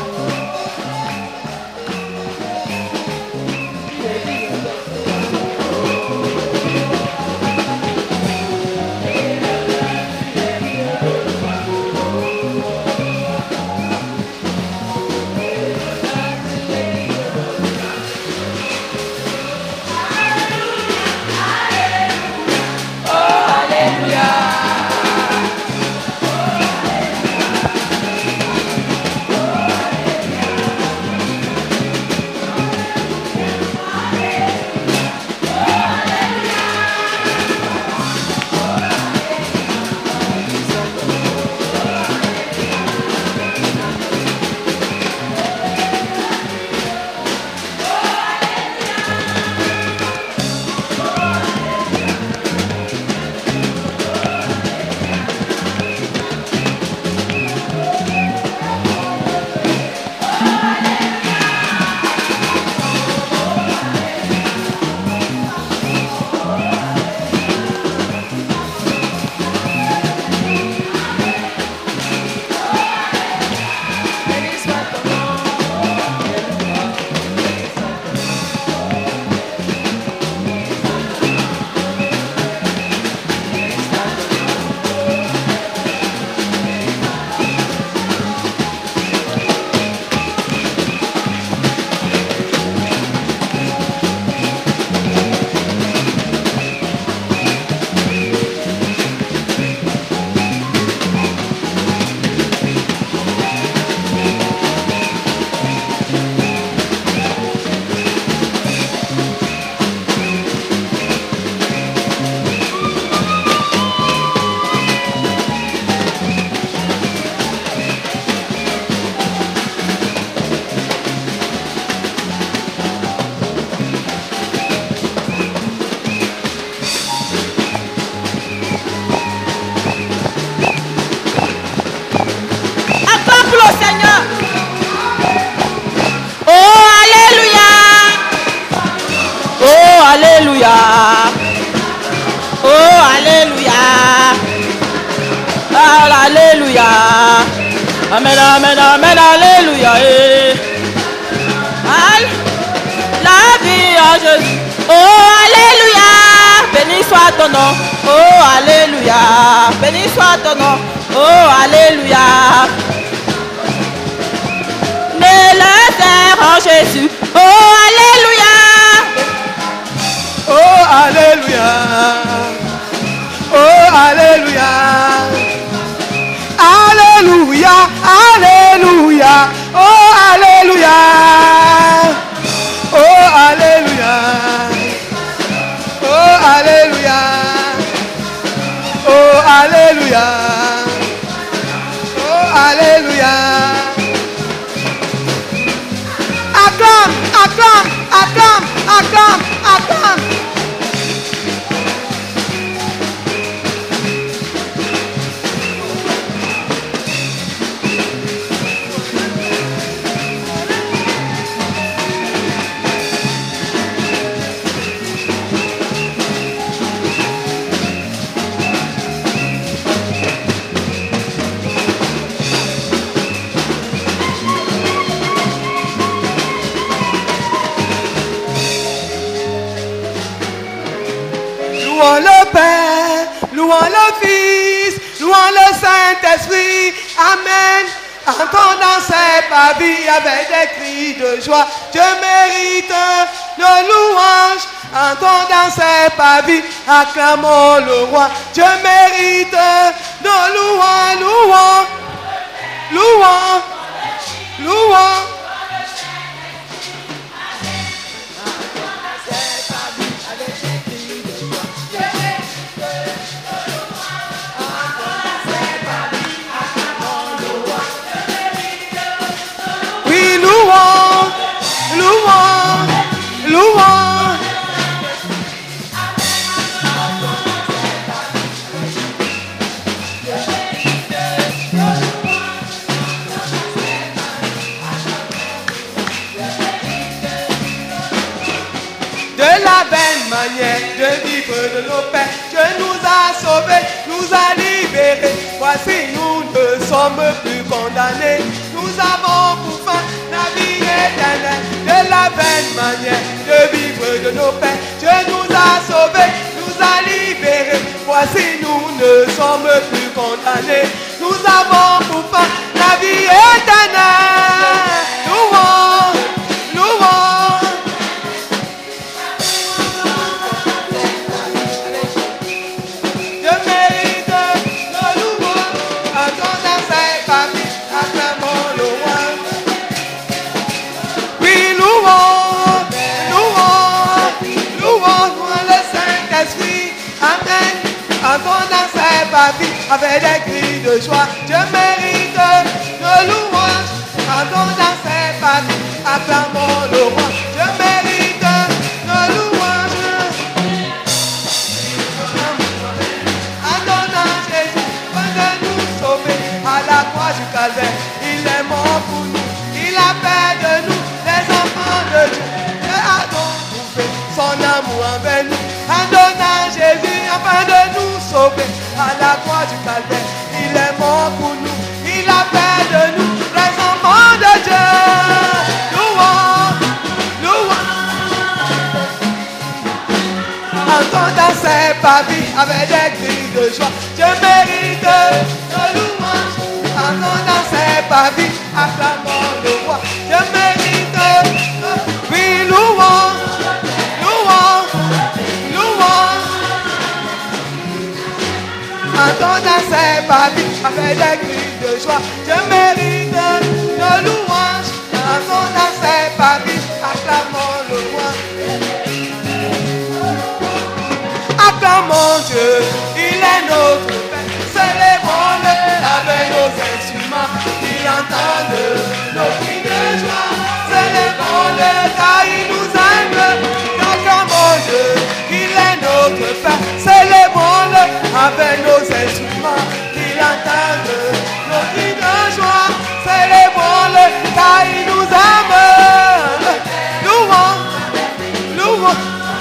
Alléluia. Oh, Alléluia. Alléluia. Amen, amen, amen, Alléluia. La vie en Jésus. Oh, Alléluia. Béni soit ton nom. Oh, Alléluia. Béni soit ton nom. Oh, Alléluia. Mais le Père en Jésus. Oh, Alléluia. Oh, Alléluia. Oh, Alléluia. Alléluia. Alléluia. Oh, Alléluia. Oh, Alléluia. Oh, Alléluia. Saint-Esprit. Amen. Entrons dans ses pavis avec des cris de joie. Dieu mérite nos louanges. Entrons dans ses pavis, acclamons le roi. Dieu mérite nos louanges, louanges, louanges, louanges. Oui, louange, louange, louange. De la belle manière de vivre de nos pères, Dieu nous a sauvés, nous a libérés. Voici, nous ne sommes plus condamnés. Nous avons pour fin la vie éternelle. De la belle manière de vivre de nos pères, Dieu nous a sauvés, nous a libérés. Voici, nous ne sommes plus condamnés. Nous avons pour fin la vie éternelle. Louange, louange. Avec des cris de joie, Dieu mérite nos louanges. Entrons dans ses pavis, acclamons le roi. Dieu mérite nos louanges. Entrons dans Jésus, de nous sauver à la croix du calvaire. Il est mort pour nous, il a fait de nous les enfants de Dieu. Et a donc prouvé son amour envers nous. Entrons dans Jésus afin de nous sauver. À la croix du calvaire, il est mort pour nous, il a fait de nous les enfants de Dieu. Louange, louange. Entrons dans ses pavis avec des cris de joie. Dieu mérite nos louanges. Entrons dans ses pavis, acclamons le roi. Dieu mérite, oui, louange, louange, louange. Entrons dans ses pavis avec des cris de joie. Dieu mérite nos louanges. Entrons dans ses pavis, acclamons le roi. Acclamons Dieu, il est notre Père. Célébrons-le avec nos instruments. Il entend nos cris de joie. Célébrons-le car il nous aime. Acclamons Dieu, il est notre Père. Célébrons-le avec nos instruments, qu'il entende nos cris de joie. Célébrons-le car il nous aime. Louange, louange.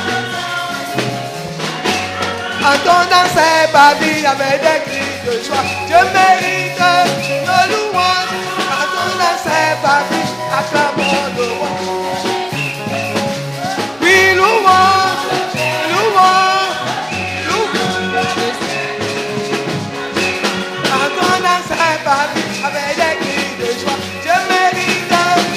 Entrons dans ses pavis avec des cris de joie. Dieu mérite nos louanges. Entrons dans ses pavis, acclamons le roi. Oui, louange, louange. Entrons dans ses pavis avec des cris de joie. Dieu mérite.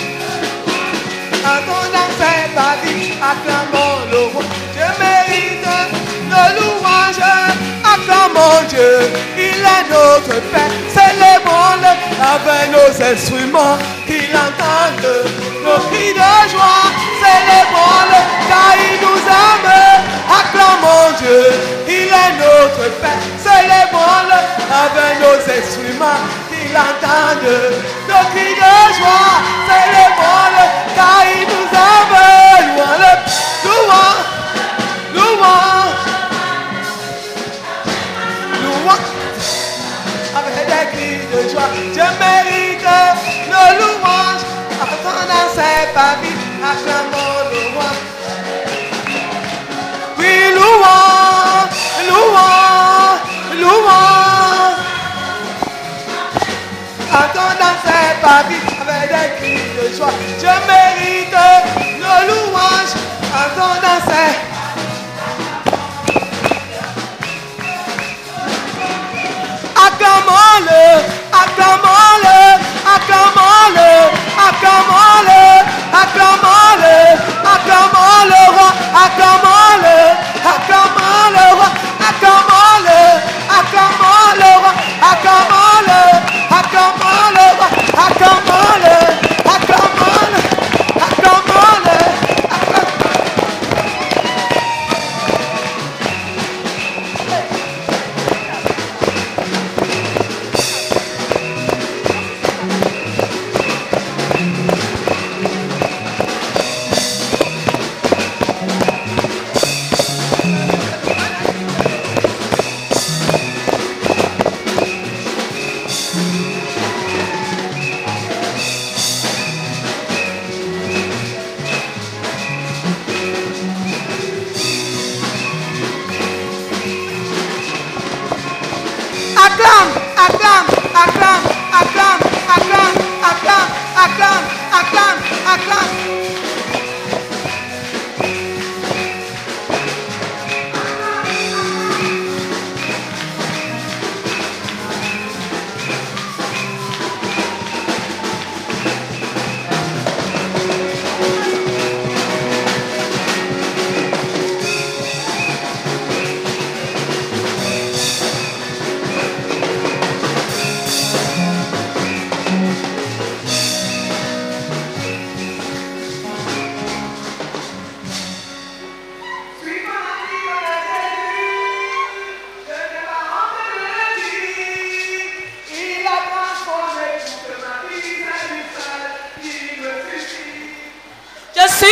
Entrons dans ses pavis, acclamons le roi. Dieu mérite nos louanges. Acclamons Dieu, il est notre Père. Célébrons-le avec nos instruments, qu'il entende nos cris de joie. Célébrons-le car il nous aime. Acclamons Dieu, il est notre Père. Célébrons-le avec nos instruments, qu'il entende nos cris de joie. Célébrons-le car il nous aime. Louons-le, louons, louons, louons. Avec des cris de joie, Dieu mérite nos louanges. Entrons dans ses pavis, acclamons le roi. Oui, louons, louons, louons. Entrons dans ses pavis avec des cris de joie. Dieu mérite nos louanges. Entrons dans ses acclamons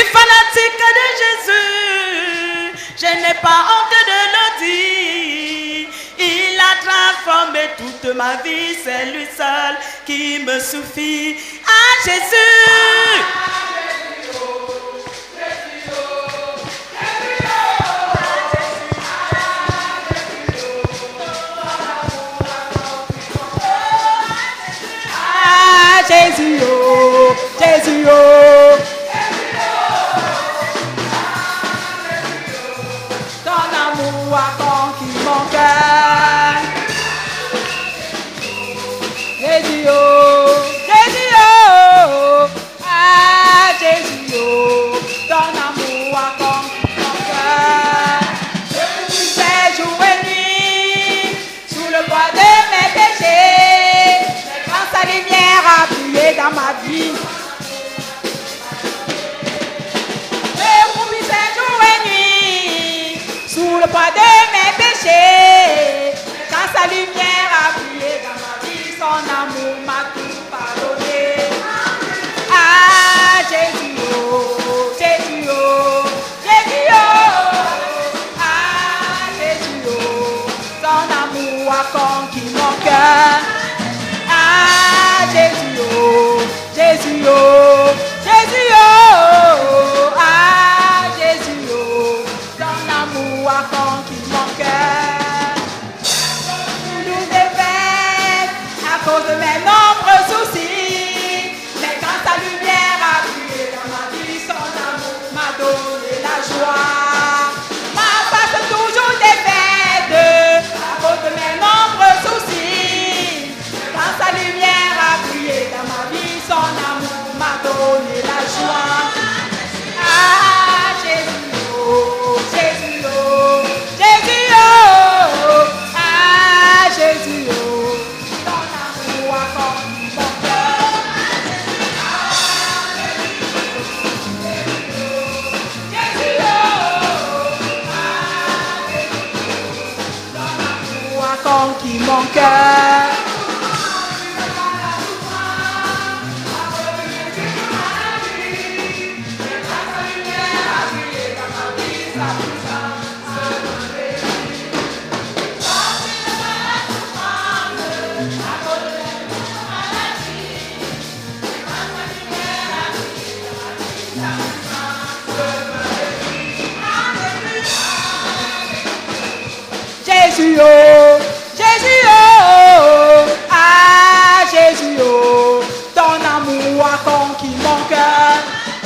fanatique de Jésus. Je n'ai pas honte de le dire. Il a transformé toute ma vie. C'est lui seul qui me suffit. Ah Jésus. Ah Jésus, oh, Jésus, oh. Ton amour a conquis mon cœur. Jésus, oh, Jésus, oh. Ah Jésus, oh. Ton amour a conquis mon cœur. Je fais jour et nuit sous le poids de mes péchés. Mais quand sa lumière a brillé dans ma vie, sous le poids de mes péchés, quand sa lumière a brillé dans ma vie, son amour m'a tout pardonné. Ah Jésus, oh, Jésus, oh, Jésus, oh, ah Jésus, oh, son amour a conquis mon cœur. Ah Jésus, oh, Jésus, oh, Jésus, oh, ah Jésus, oh, ton amour a conquis mon cœur. Nous défaite à cause de mes nombreux soucis. Mais quand sa lumière a brillé dans ma vie, son amour m'a donné la joie. Ma face toujours défaite à cause de mes nombreux soucis. Quand sa lumière a brillé dans ma vie, son amour m'a donné la joie. Ah Jésus, oh, Jésus, oh, Jésus, oh, ah Jésus, oh, ton amour a conquis mon cœur. Jésus, oh, ah Jésus, ton amour a conquis mon cœur. Jésus, oh, Jésus, oh, ah Jésus, oh, ton amour a conquis mon cœur.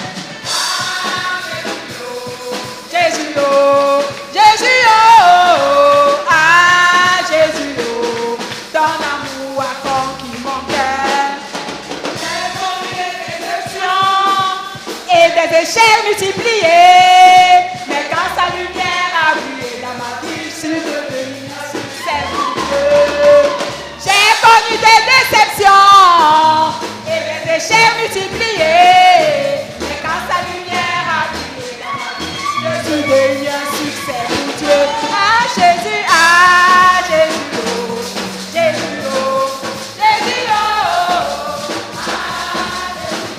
Jésus, oh, Jésus, oh, ah Jésus, oh, ton amour a conquis mon cœur. J'ai connu des déceptions et des échecs multipliés, mais quand sa lumière a brillé dans ma vie, je suis devenu un succès pour Dieu. J'ai connu des déceptions et des échecs multipliés, mais quand sa lumière a brillé dans ma vie, je suis devenu un succès pour Dieu. Ah Jésus, ah Jésus, oh, Jésus, oh, Jésus, oh, ah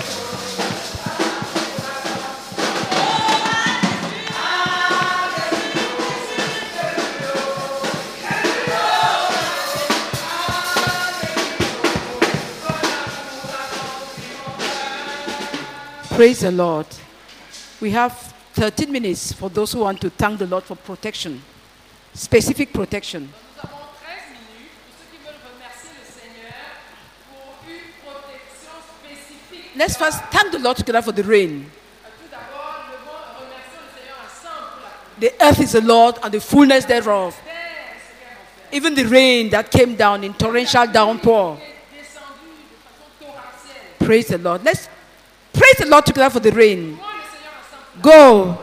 Praise the Lord. We have 13 minutes for those who want to thank the Lord for protection, specific protection. Nous avons 13 minutes pour ceux qui veulent remercier le Seigneur pour une protection spécifique. Let's first thank the Lord together for the rain. Tout d'abord, nous devons remercier le Seigneur ensemble pour la pluie. The earth is the Lord and the fullness thereof. Terre, ce qu'elle en fait. Even the rain that came down in torrential downpour. Est descendu de façon torrentielle. Praise the Lord. Let's praise the Lord together for the rain. Louons le Seigneur ensemble. Go.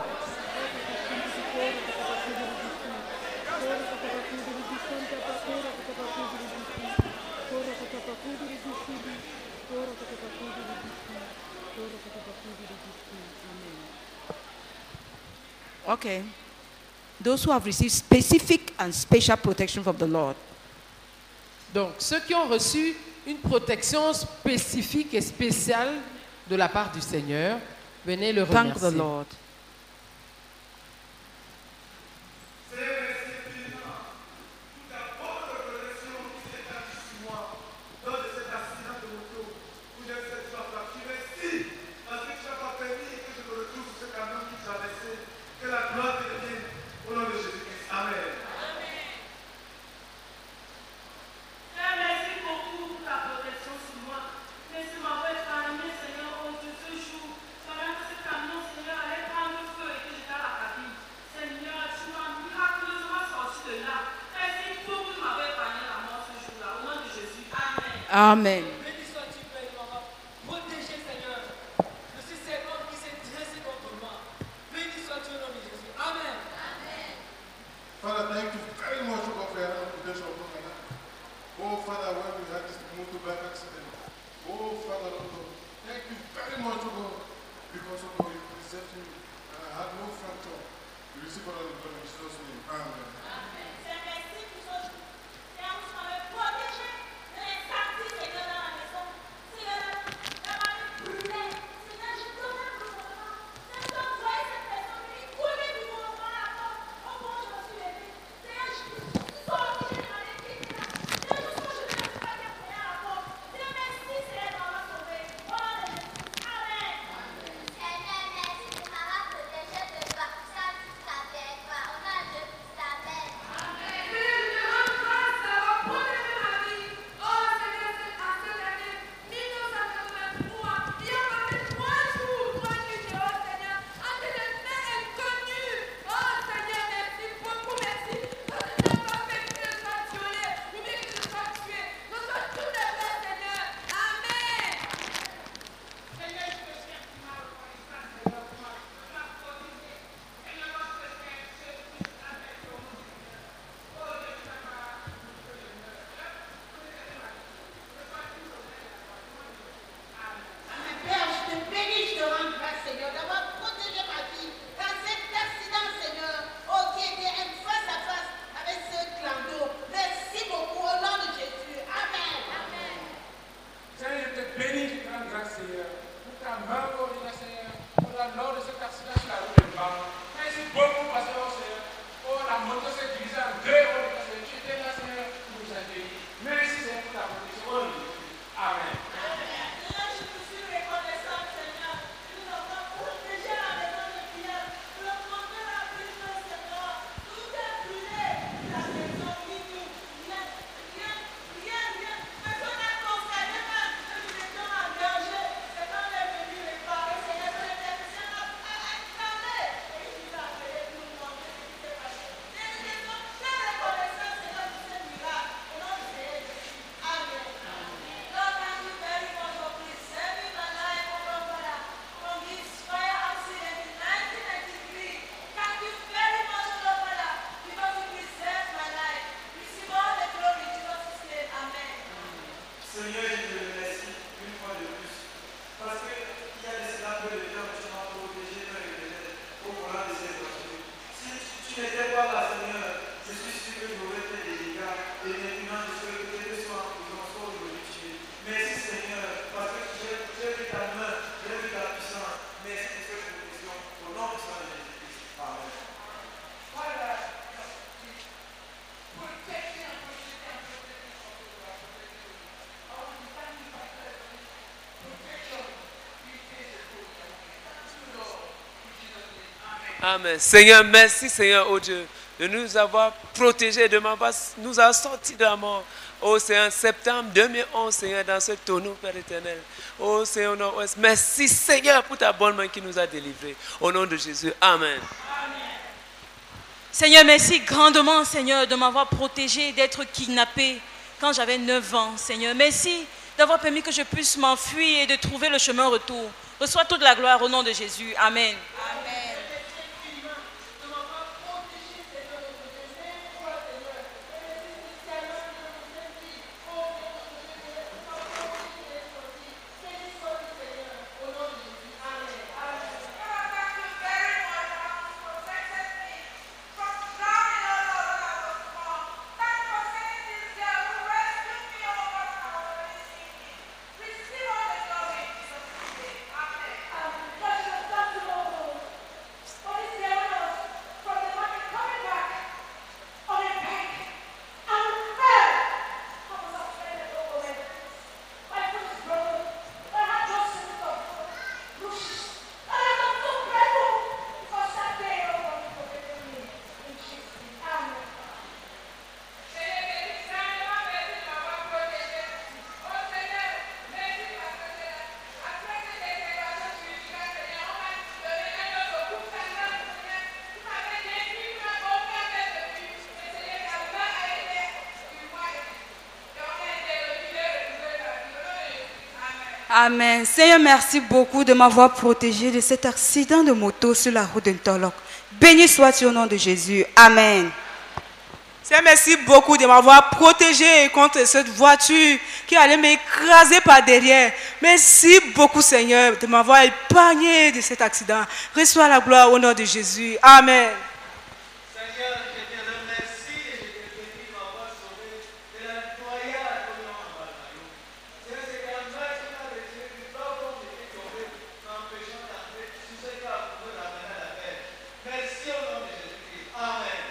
Okay. Those who have received specific and special protection from the Lord. Donc, ceux qui ont reçu une protection spécifique et spéciale de la part du Seigneur, Venez le Thank the remercier. Lord. Merci beaucoup pour ta protection sur moi. Merci de m'avoir épargné, Seigneur, au Dieu, ce jour. Pendant que ce camion, Seigneur, allait prendre feu et que j'étais à la cabine. Seigneur, tu m'as miraculeusement sorti de là. Merci beaucoup de m'avoir épargné la mort ce jour-là. Au nom de Jésus. Amen. Amen. Béni sois-tu, Père, maman. Protégé, Seigneur. Je suis servant qui s'est dressé contre moi. Béni sois-tu au nom de Jésus. Amen. Father, thank you very much for your protection upon my life. Oh, Father, when we had this motorbike accident, oh, Father, Lord, thank you very much, oh God, because of God, you preserved me, and I had no fracture. You receive all the glory in Jesus' name. Amen. Merci pour ce jour. Seigneur, vous m'avez protégé de l'incendie, Seigneur, dans la maison. Seigneur, la mari brûlait. Seigneur, je donnais pour mon enfant. Seigneur, je voyais cette personne qui coulait du mon enfant à la porte. Au moment où je me suis levée. Seigneur, je suis sortie, j'ai demandé qui était là. Seigneur, jusqu'au jour où je ne suis pas bien à la porte. Seigneur, merci, Seigneur, d'avoir sauvé. Au nom de Jésus. Amen. Seigneur, merci de m'avoir protégé de vaccin jusqu'à Béva. Au nom de Jésus, Amen. Père, je te bénis, je te rends grâce, Seigneur, d'avoir protégé ma vie dans cet accident, Seigneur, qui était un face à face avec ce clando. Merci beaucoup au nom de Jésus. Amen. Seigneur, je te bénis, je te rends grâce, Seigneur, pour ta main glorieuse, Seigneur, pour la mort de cet accident sur la route de Bama. Merci beaucoup, Pasteur, Seigneur. Oh, la moto s'est divisée en deux, oh, Seigneur. Tu étais là, Seigneur, pour nous accueillir. Merci, Seigneur, pour ta protection. Oh, Amen. Seigneur, je te suis reconnaissant, Seigneur. Nous avons protégé la maison de prière. Nous avons montré la prison, Seigneur. Tout est brûlé. La maison, rien. Personne n'a concerné même que nous étions en danger. C'est quand on est venu réparer, Seigneur, que le technicien a acclamé. Et il nous a appelé pour nous montrer ce qui s'est passé. Nous sommes très reconnaissants, Seigneur, pour ce miracle. Au nom de Jésus. Amen. Lord, thank you very much for preserving my life, from this fire accident in 1993. Thank you very much, Lord, because you preserved my life. Receive all the glory in Jesus' name. Amen. Seigneur, je te remercie une fois de plus. Parce qu'il y a de cela peu de temps, tu m'as protégé dans les délais au volant de ces voitures. Si tu n'étais pas là, Seigneur, je suis sûr que j'aurais fait des dégâts. Et maintenant, je serais peut-être soit en prison, soit au me tuer. Merci, Seigneur, parce que j'ai vu ta main, j'ai vu ta puissance. Merci pour cette protection. Au nom de Jésus-Christ. Amen. Amen. Seigneur, merci Seigneur, oh Dieu, de nous avoir protégés, de nous avoir sortis de la mort. Oh Seigneur, septembre 2011, Seigneur, dans ce tonneau, Père éternel. Oh Seigneur, Nord-Ouest, merci Seigneur pour ta bonne main qui nous a délivrés. Au nom de Jésus, Amen. Seigneur, merci grandement, Seigneur, de m'avoir protégé d'être kidnappé quand j'avais 9 ans. Seigneur, merci d'avoir permis que je puisse m'enfuir et de trouver le chemin retour. Reçois toute la gloire au nom de Jésus. Amen. Receive all the glory in Jesus' name. Amen. Amen. Seigneur, merci beaucoup de m'avoir protégé de cet accident de moto sur la route d'Interlock. Béni sois-tu au nom de Jésus. Amen. Seigneur, merci beaucoup de m'avoir protégé contre cette voiture qui allait m'écraser par derrière. Merci beaucoup, Seigneur, de m'avoir épargné de cet accident. Reçois la gloire au nom de Jésus. Amen. Seigneur, je te remercie et je te bénis de m'avoir sauvé de la noyade au nom de Balaïo. Seigneur, c'est qu'un maître qui m'a retiré du corps comme j'étais tombé, m'empêchant d'entrer sur ce qui a prouvé la main à la mer. Merci au nom de Jésus-Christ. Amen.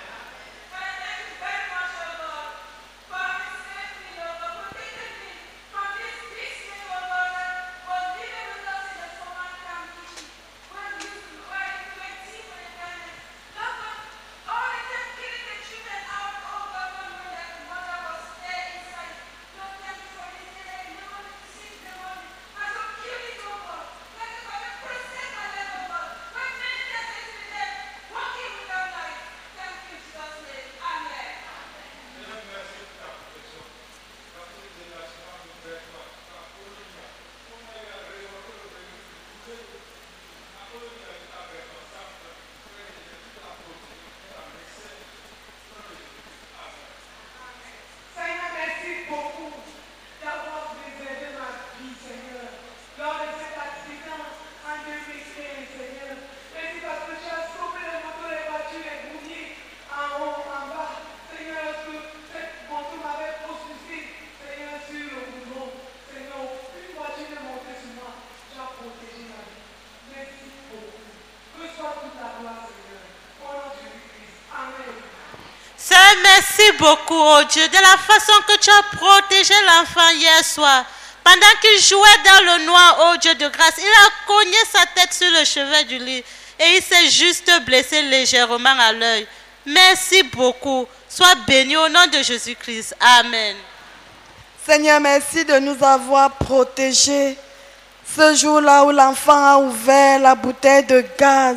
Seigneur, merci beaucoup d'avoir préservé ma vie, Seigneur. Lors de cet accident en 2015, Seigneur. Merci parce que tu as sauvé les motos, les voitures, les bouillies en haut, en bas. Seigneur, lorsque cette moto m'avait poursuivi, Seigneur, sur le boulot. Seigneur, une voiture est montée sur moi. Tu as protégé ma vie. Merci beaucoup. Reçois toute la gloire, Seigneur. Au nom de Jésus-Christ. Amen. Seigneur, merci beaucoup, oh Dieu, de la façon que tu as protégé l'enfant hier soir. Pendant qu'il jouait dans le noir, oh Dieu de grâce, il a cogné sa tête sur le chevet du lit et il s'est juste blessé légèrement à l'œil. Merci beaucoup. Sois béni au nom de Jésus-Christ. Amen. Seigneur, merci de nous avoir protégés. Ce jour-là où l'enfant a ouvert la bouteille de gaz,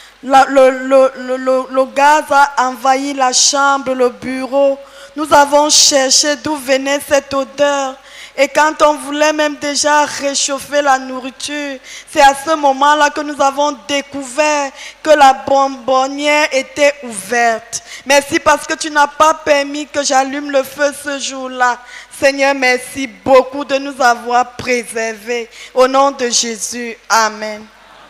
le gaz a envahi la chambre, le bureau. Nous avons cherché d'où venait cette odeur. Et quand on voulait même déjà réchauffer la nourriture, c'est à ce moment-là que nous avons découvert que la bonbonnière était ouverte. Merci parce que tu n'as pas permis que j'allume le feu ce jour-là. Seigneur, merci beaucoup de nous avoir préservés. Au nom de Jésus, Amen.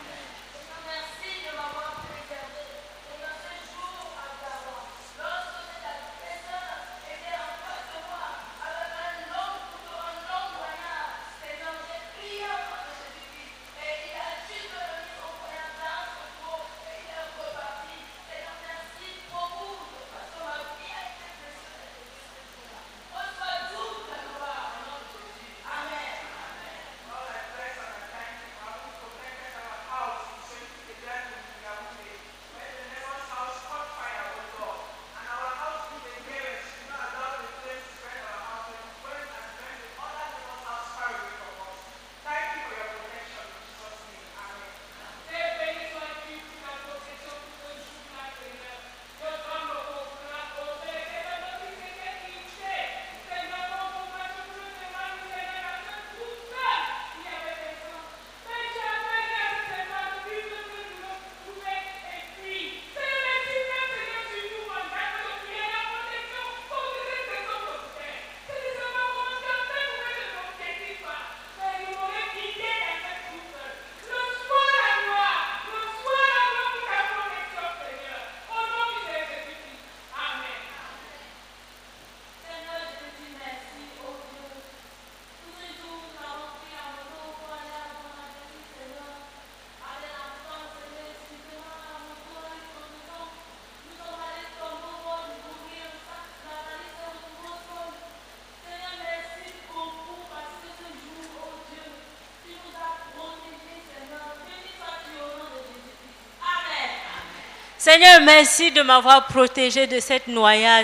Seigneur, merci de m'avoir protégé de cette noyade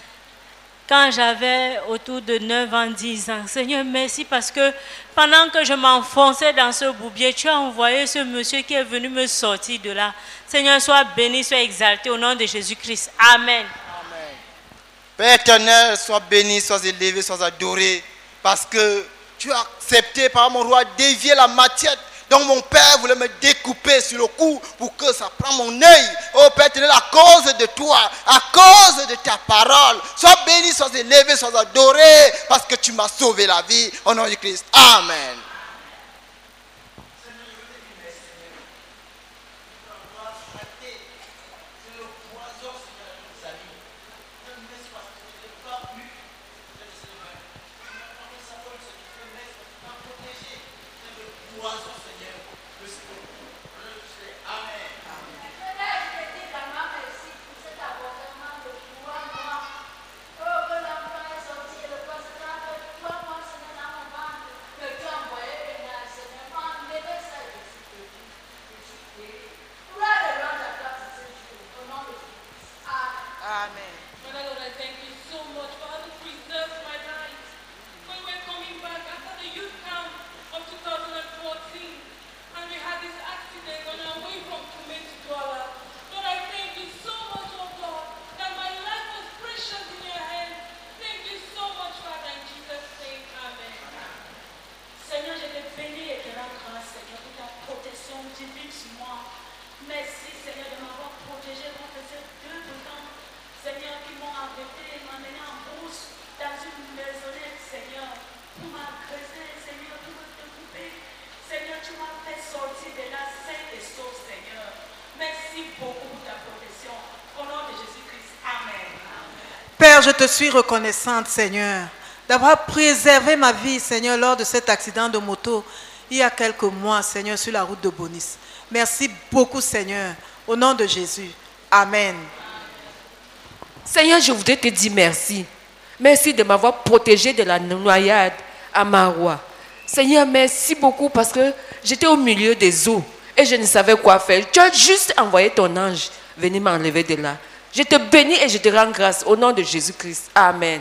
quand j'avais autour de 9 ans, 10 ans. Seigneur, merci parce que pendant que je m'enfonçais dans ce bourbier, tu as envoyé ce monsieur qui est venu me sortir de là. Seigneur, sois béni, sois exalté au nom de Jésus-Christ. Amen. Père éternel, sois béni, sois élevé, sois adoré, parce que tu as accepté, par mon roi, dévier la matière. Donc mon Père voulait me découper sur le cou pour que ça prenne mon œil. Oh Père éternel, à cause de toi, à cause de ta parole, sois béni, sois élevé, sois adoré, parce que tu m'as sauvé la vie. Au nom de Christ. Amen. Father Lord, I thank you so much for how you preserved my life. When we were coming back after the youth camp of 2014, and we had this accident on our way from Kume to Douala. Lord, I thank you so much, oh God, that my life was precious in your hands. Thank you so much, Father, in Jesus' name. Amen. Seigneur, je te bénis et te rends grâce, Seigneur, pour ta protection divine sur moi. Merci, Seigneur, de m'avoir protégé contre ces deux brigands, Seigneur, qui m'ont arrêté et m'emmené en brousse dans une maisonnette, Seigneur, pour m'agresser, Seigneur, pour me découper. Seigneur, tu m'as fait sortir de là sain et sauf, Seigneur. Merci beaucoup pour ta protection. Au nom de Jésus-Christ. Amen. Père, je te suis reconnaissante, Seigneur, d'avoir préservé ma vie, Seigneur, lors de cet accident de moto il y a quelques mois, Seigneur, sur la route de Bonis. Merci beaucoup, Seigneur, au nom de Jésus. Amen. Seigneur, je voudrais te dire merci. Merci de m'avoir protégé de la noyade à Maroua. Seigneur, merci beaucoup parce que j'étais au milieu des eaux et je ne savais quoi faire. Tu as juste envoyé ton ange venir m'enlever de là. Je te bénis et je te rends grâce au nom de Jésus-Christ. Amen.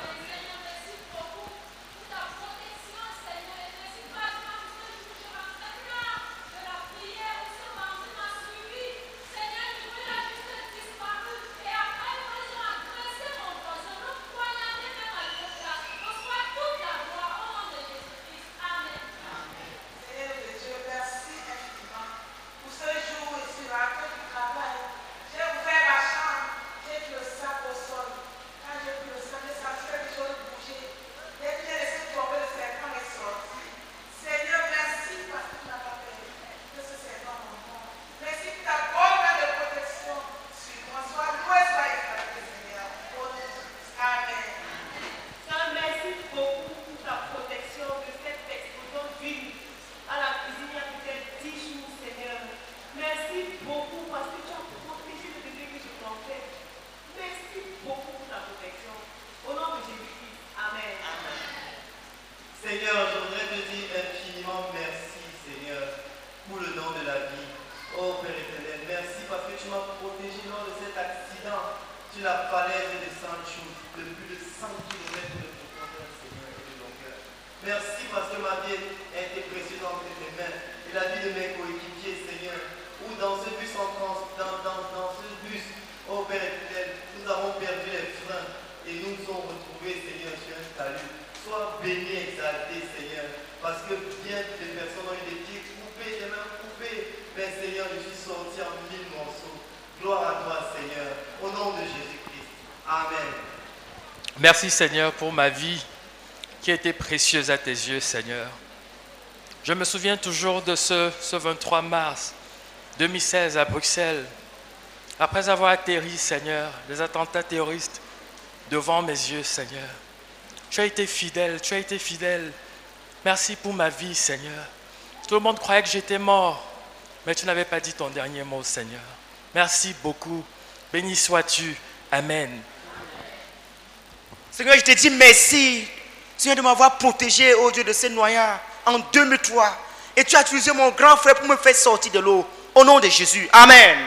Seigneur, je voudrais te dire infiniment merci, Seigneur, pour le don de la vie. Oh Père éternel, merci parce que tu m'as protégé lors de cet accident sur la falaise de Saint-Chou, de plus de 100 km de profondeur, Seigneur, et de longueur. Merci parce que ma vie a été précieuse entre tes mains et la vie de mes coéquipiers, Seigneur, ou dans ce bus en France, dans ce bus, oh Père éternel, nous avons perdu les freins et nous nous sommes retrouvés, Seigneur, sur un talus. Sois béni, exalté, Seigneur, parce que bien des personnes ont eu des pieds coupés, des mains coupées, mais Seigneur, je suis sorti en 1000 morceaux. Gloire à toi, Seigneur, au nom de Jésus-Christ. Amen. Merci, Seigneur, pour ma vie qui a été précieuse à tes yeux, Seigneur. Je me souviens toujours de ce 23 mars 2016 à Bruxelles, après avoir atterri, Seigneur, les attentats terroristes devant mes yeux, Seigneur. Tu as été fidèle, tu as été fidèle. Merci pour ma vie, Seigneur. Tout le monde croyait que j'étais mort, mais tu n'avais pas dit ton dernier mot, Seigneur. Merci beaucoup. Béni sois-tu. Amen. Seigneur, je te dis merci, Seigneur, de m'avoir protégé, oh Dieu, de ces noyades en 2003. Et tu as utilisé mon grand frère pour me faire sortir de l'eau. Au nom de Jésus. Amen.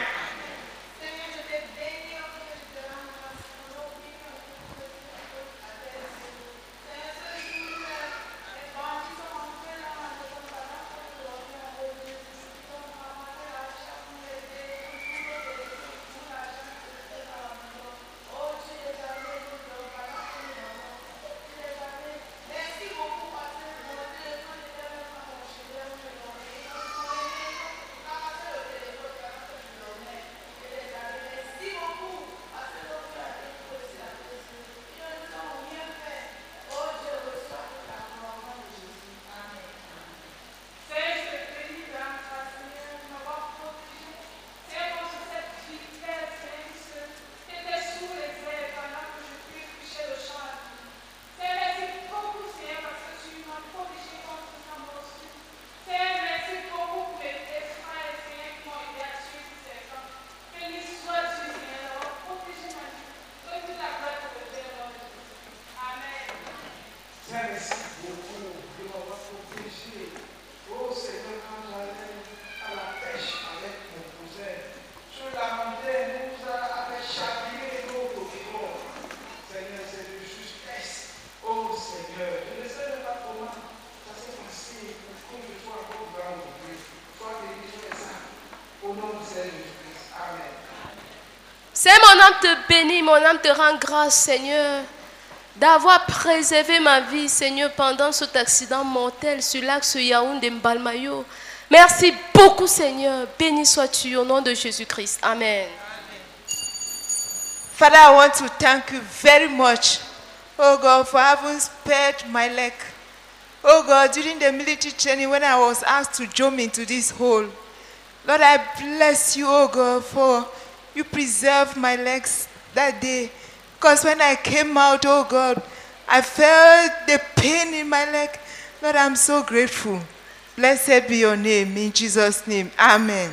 Seigneur, mon âme te bénit, mon âme te rend grâce, Seigneur, d'avoir préservé ma vie, Seigneur, pendant cet accident mortel sur l'axe Yaoundé-Mbalmayo. Merci beaucoup, Seigneur. Béni sois-tu au nom de Jésus-Christ. Amen. Father, I want to thank you very much, oh God, for having spared my leg. Oh God, during the military training when I was asked to jump into this hole, Lord, I bless you, oh God, for you preserved my legs that day. Because when I came out, oh God, I felt the pain in my leg. Lord, I'm so grateful. Blessed be your name, in Jesus' name. Amen.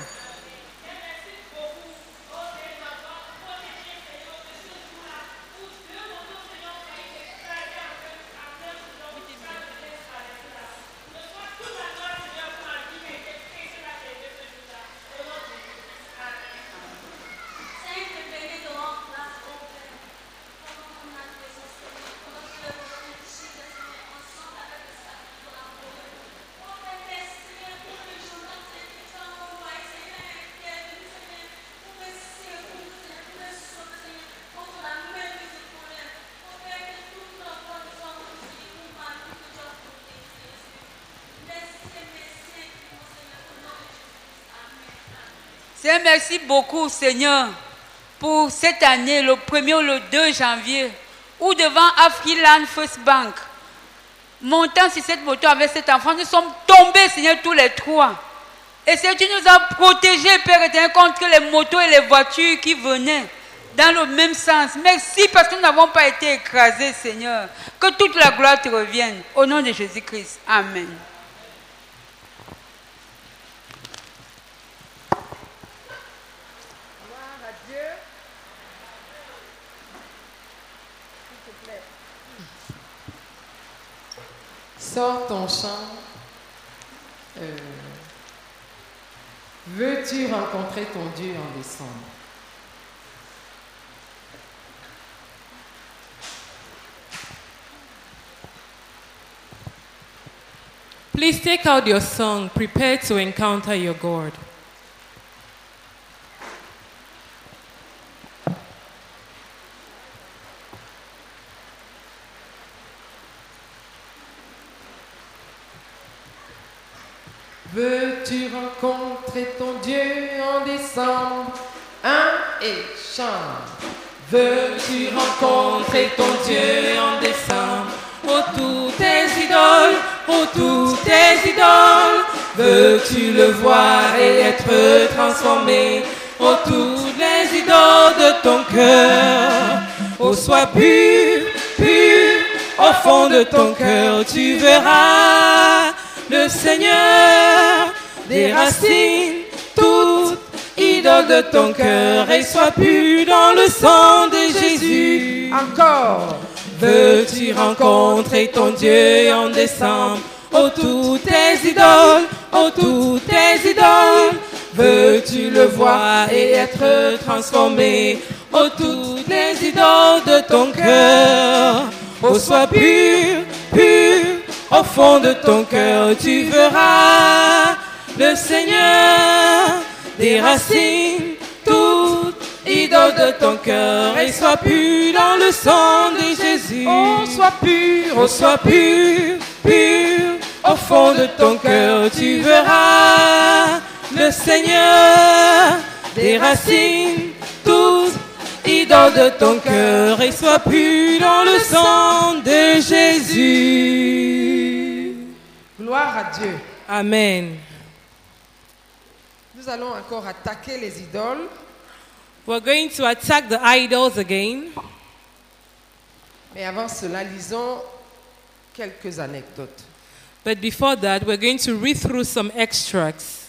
Seigneur, merci beaucoup, Seigneur, pour cette année, le 1er ou le 2 janvier, où devant Afriland First Bank, montant sur cette moto avec cet enfant, nous sommes tombés, Seigneur, tous les trois. Et Seigneur, tu nous as protégés, Père éternel, contre les motos et les voitures qui venaient dans le même sens. Merci parce que nous n'avons pas été écrasés, Seigneur. Que toute la gloire te revienne. Au nom de Jésus-Christ. Amen. Sors ton chant. Veux-tu rencontrer ton Dieu en décembre? Please take out your song, prepare to encounter your God. Veux-tu rencontrer ton Dieu en décembre? Un et chante. Veux-tu rencontrer ton Dieu en décembre? Oh, toutes tes idoles, oh, toutes tes idoles. Veux-tu le voir et être transformé? Oh, toutes les idoles de ton cœur. Oh, sois pur, pur, au fond de ton cœur, tu verras le Seigneur déracine toute idole de ton cœur et sois pur dans le sang de Jésus. Encore. Veux-tu rencontrer ton Dieu en décembre? Oh, toutes tes idoles, oh, toutes tes idoles. Veux-tu le voir et être transformé? Oh, toutes les idoles de ton cœur. Oh, sois pur, pur, au fond de ton cœur, tu verras le Seigneur déracine toute idole de ton cœur et sois pur dans le sang de Jésus. Oh, sois pur, pur, au fond de ton cœur, tu verras le Seigneur déracine toute idole de ton cœur et sois pur dans le sang de Jésus. Gloire à Dieu. Amen. Nous allons encore attaquer les idoles. We're going to attack the idols again. Mais avant cela, lisons quelques anecdotes. But before that, we're going to read through some extracts.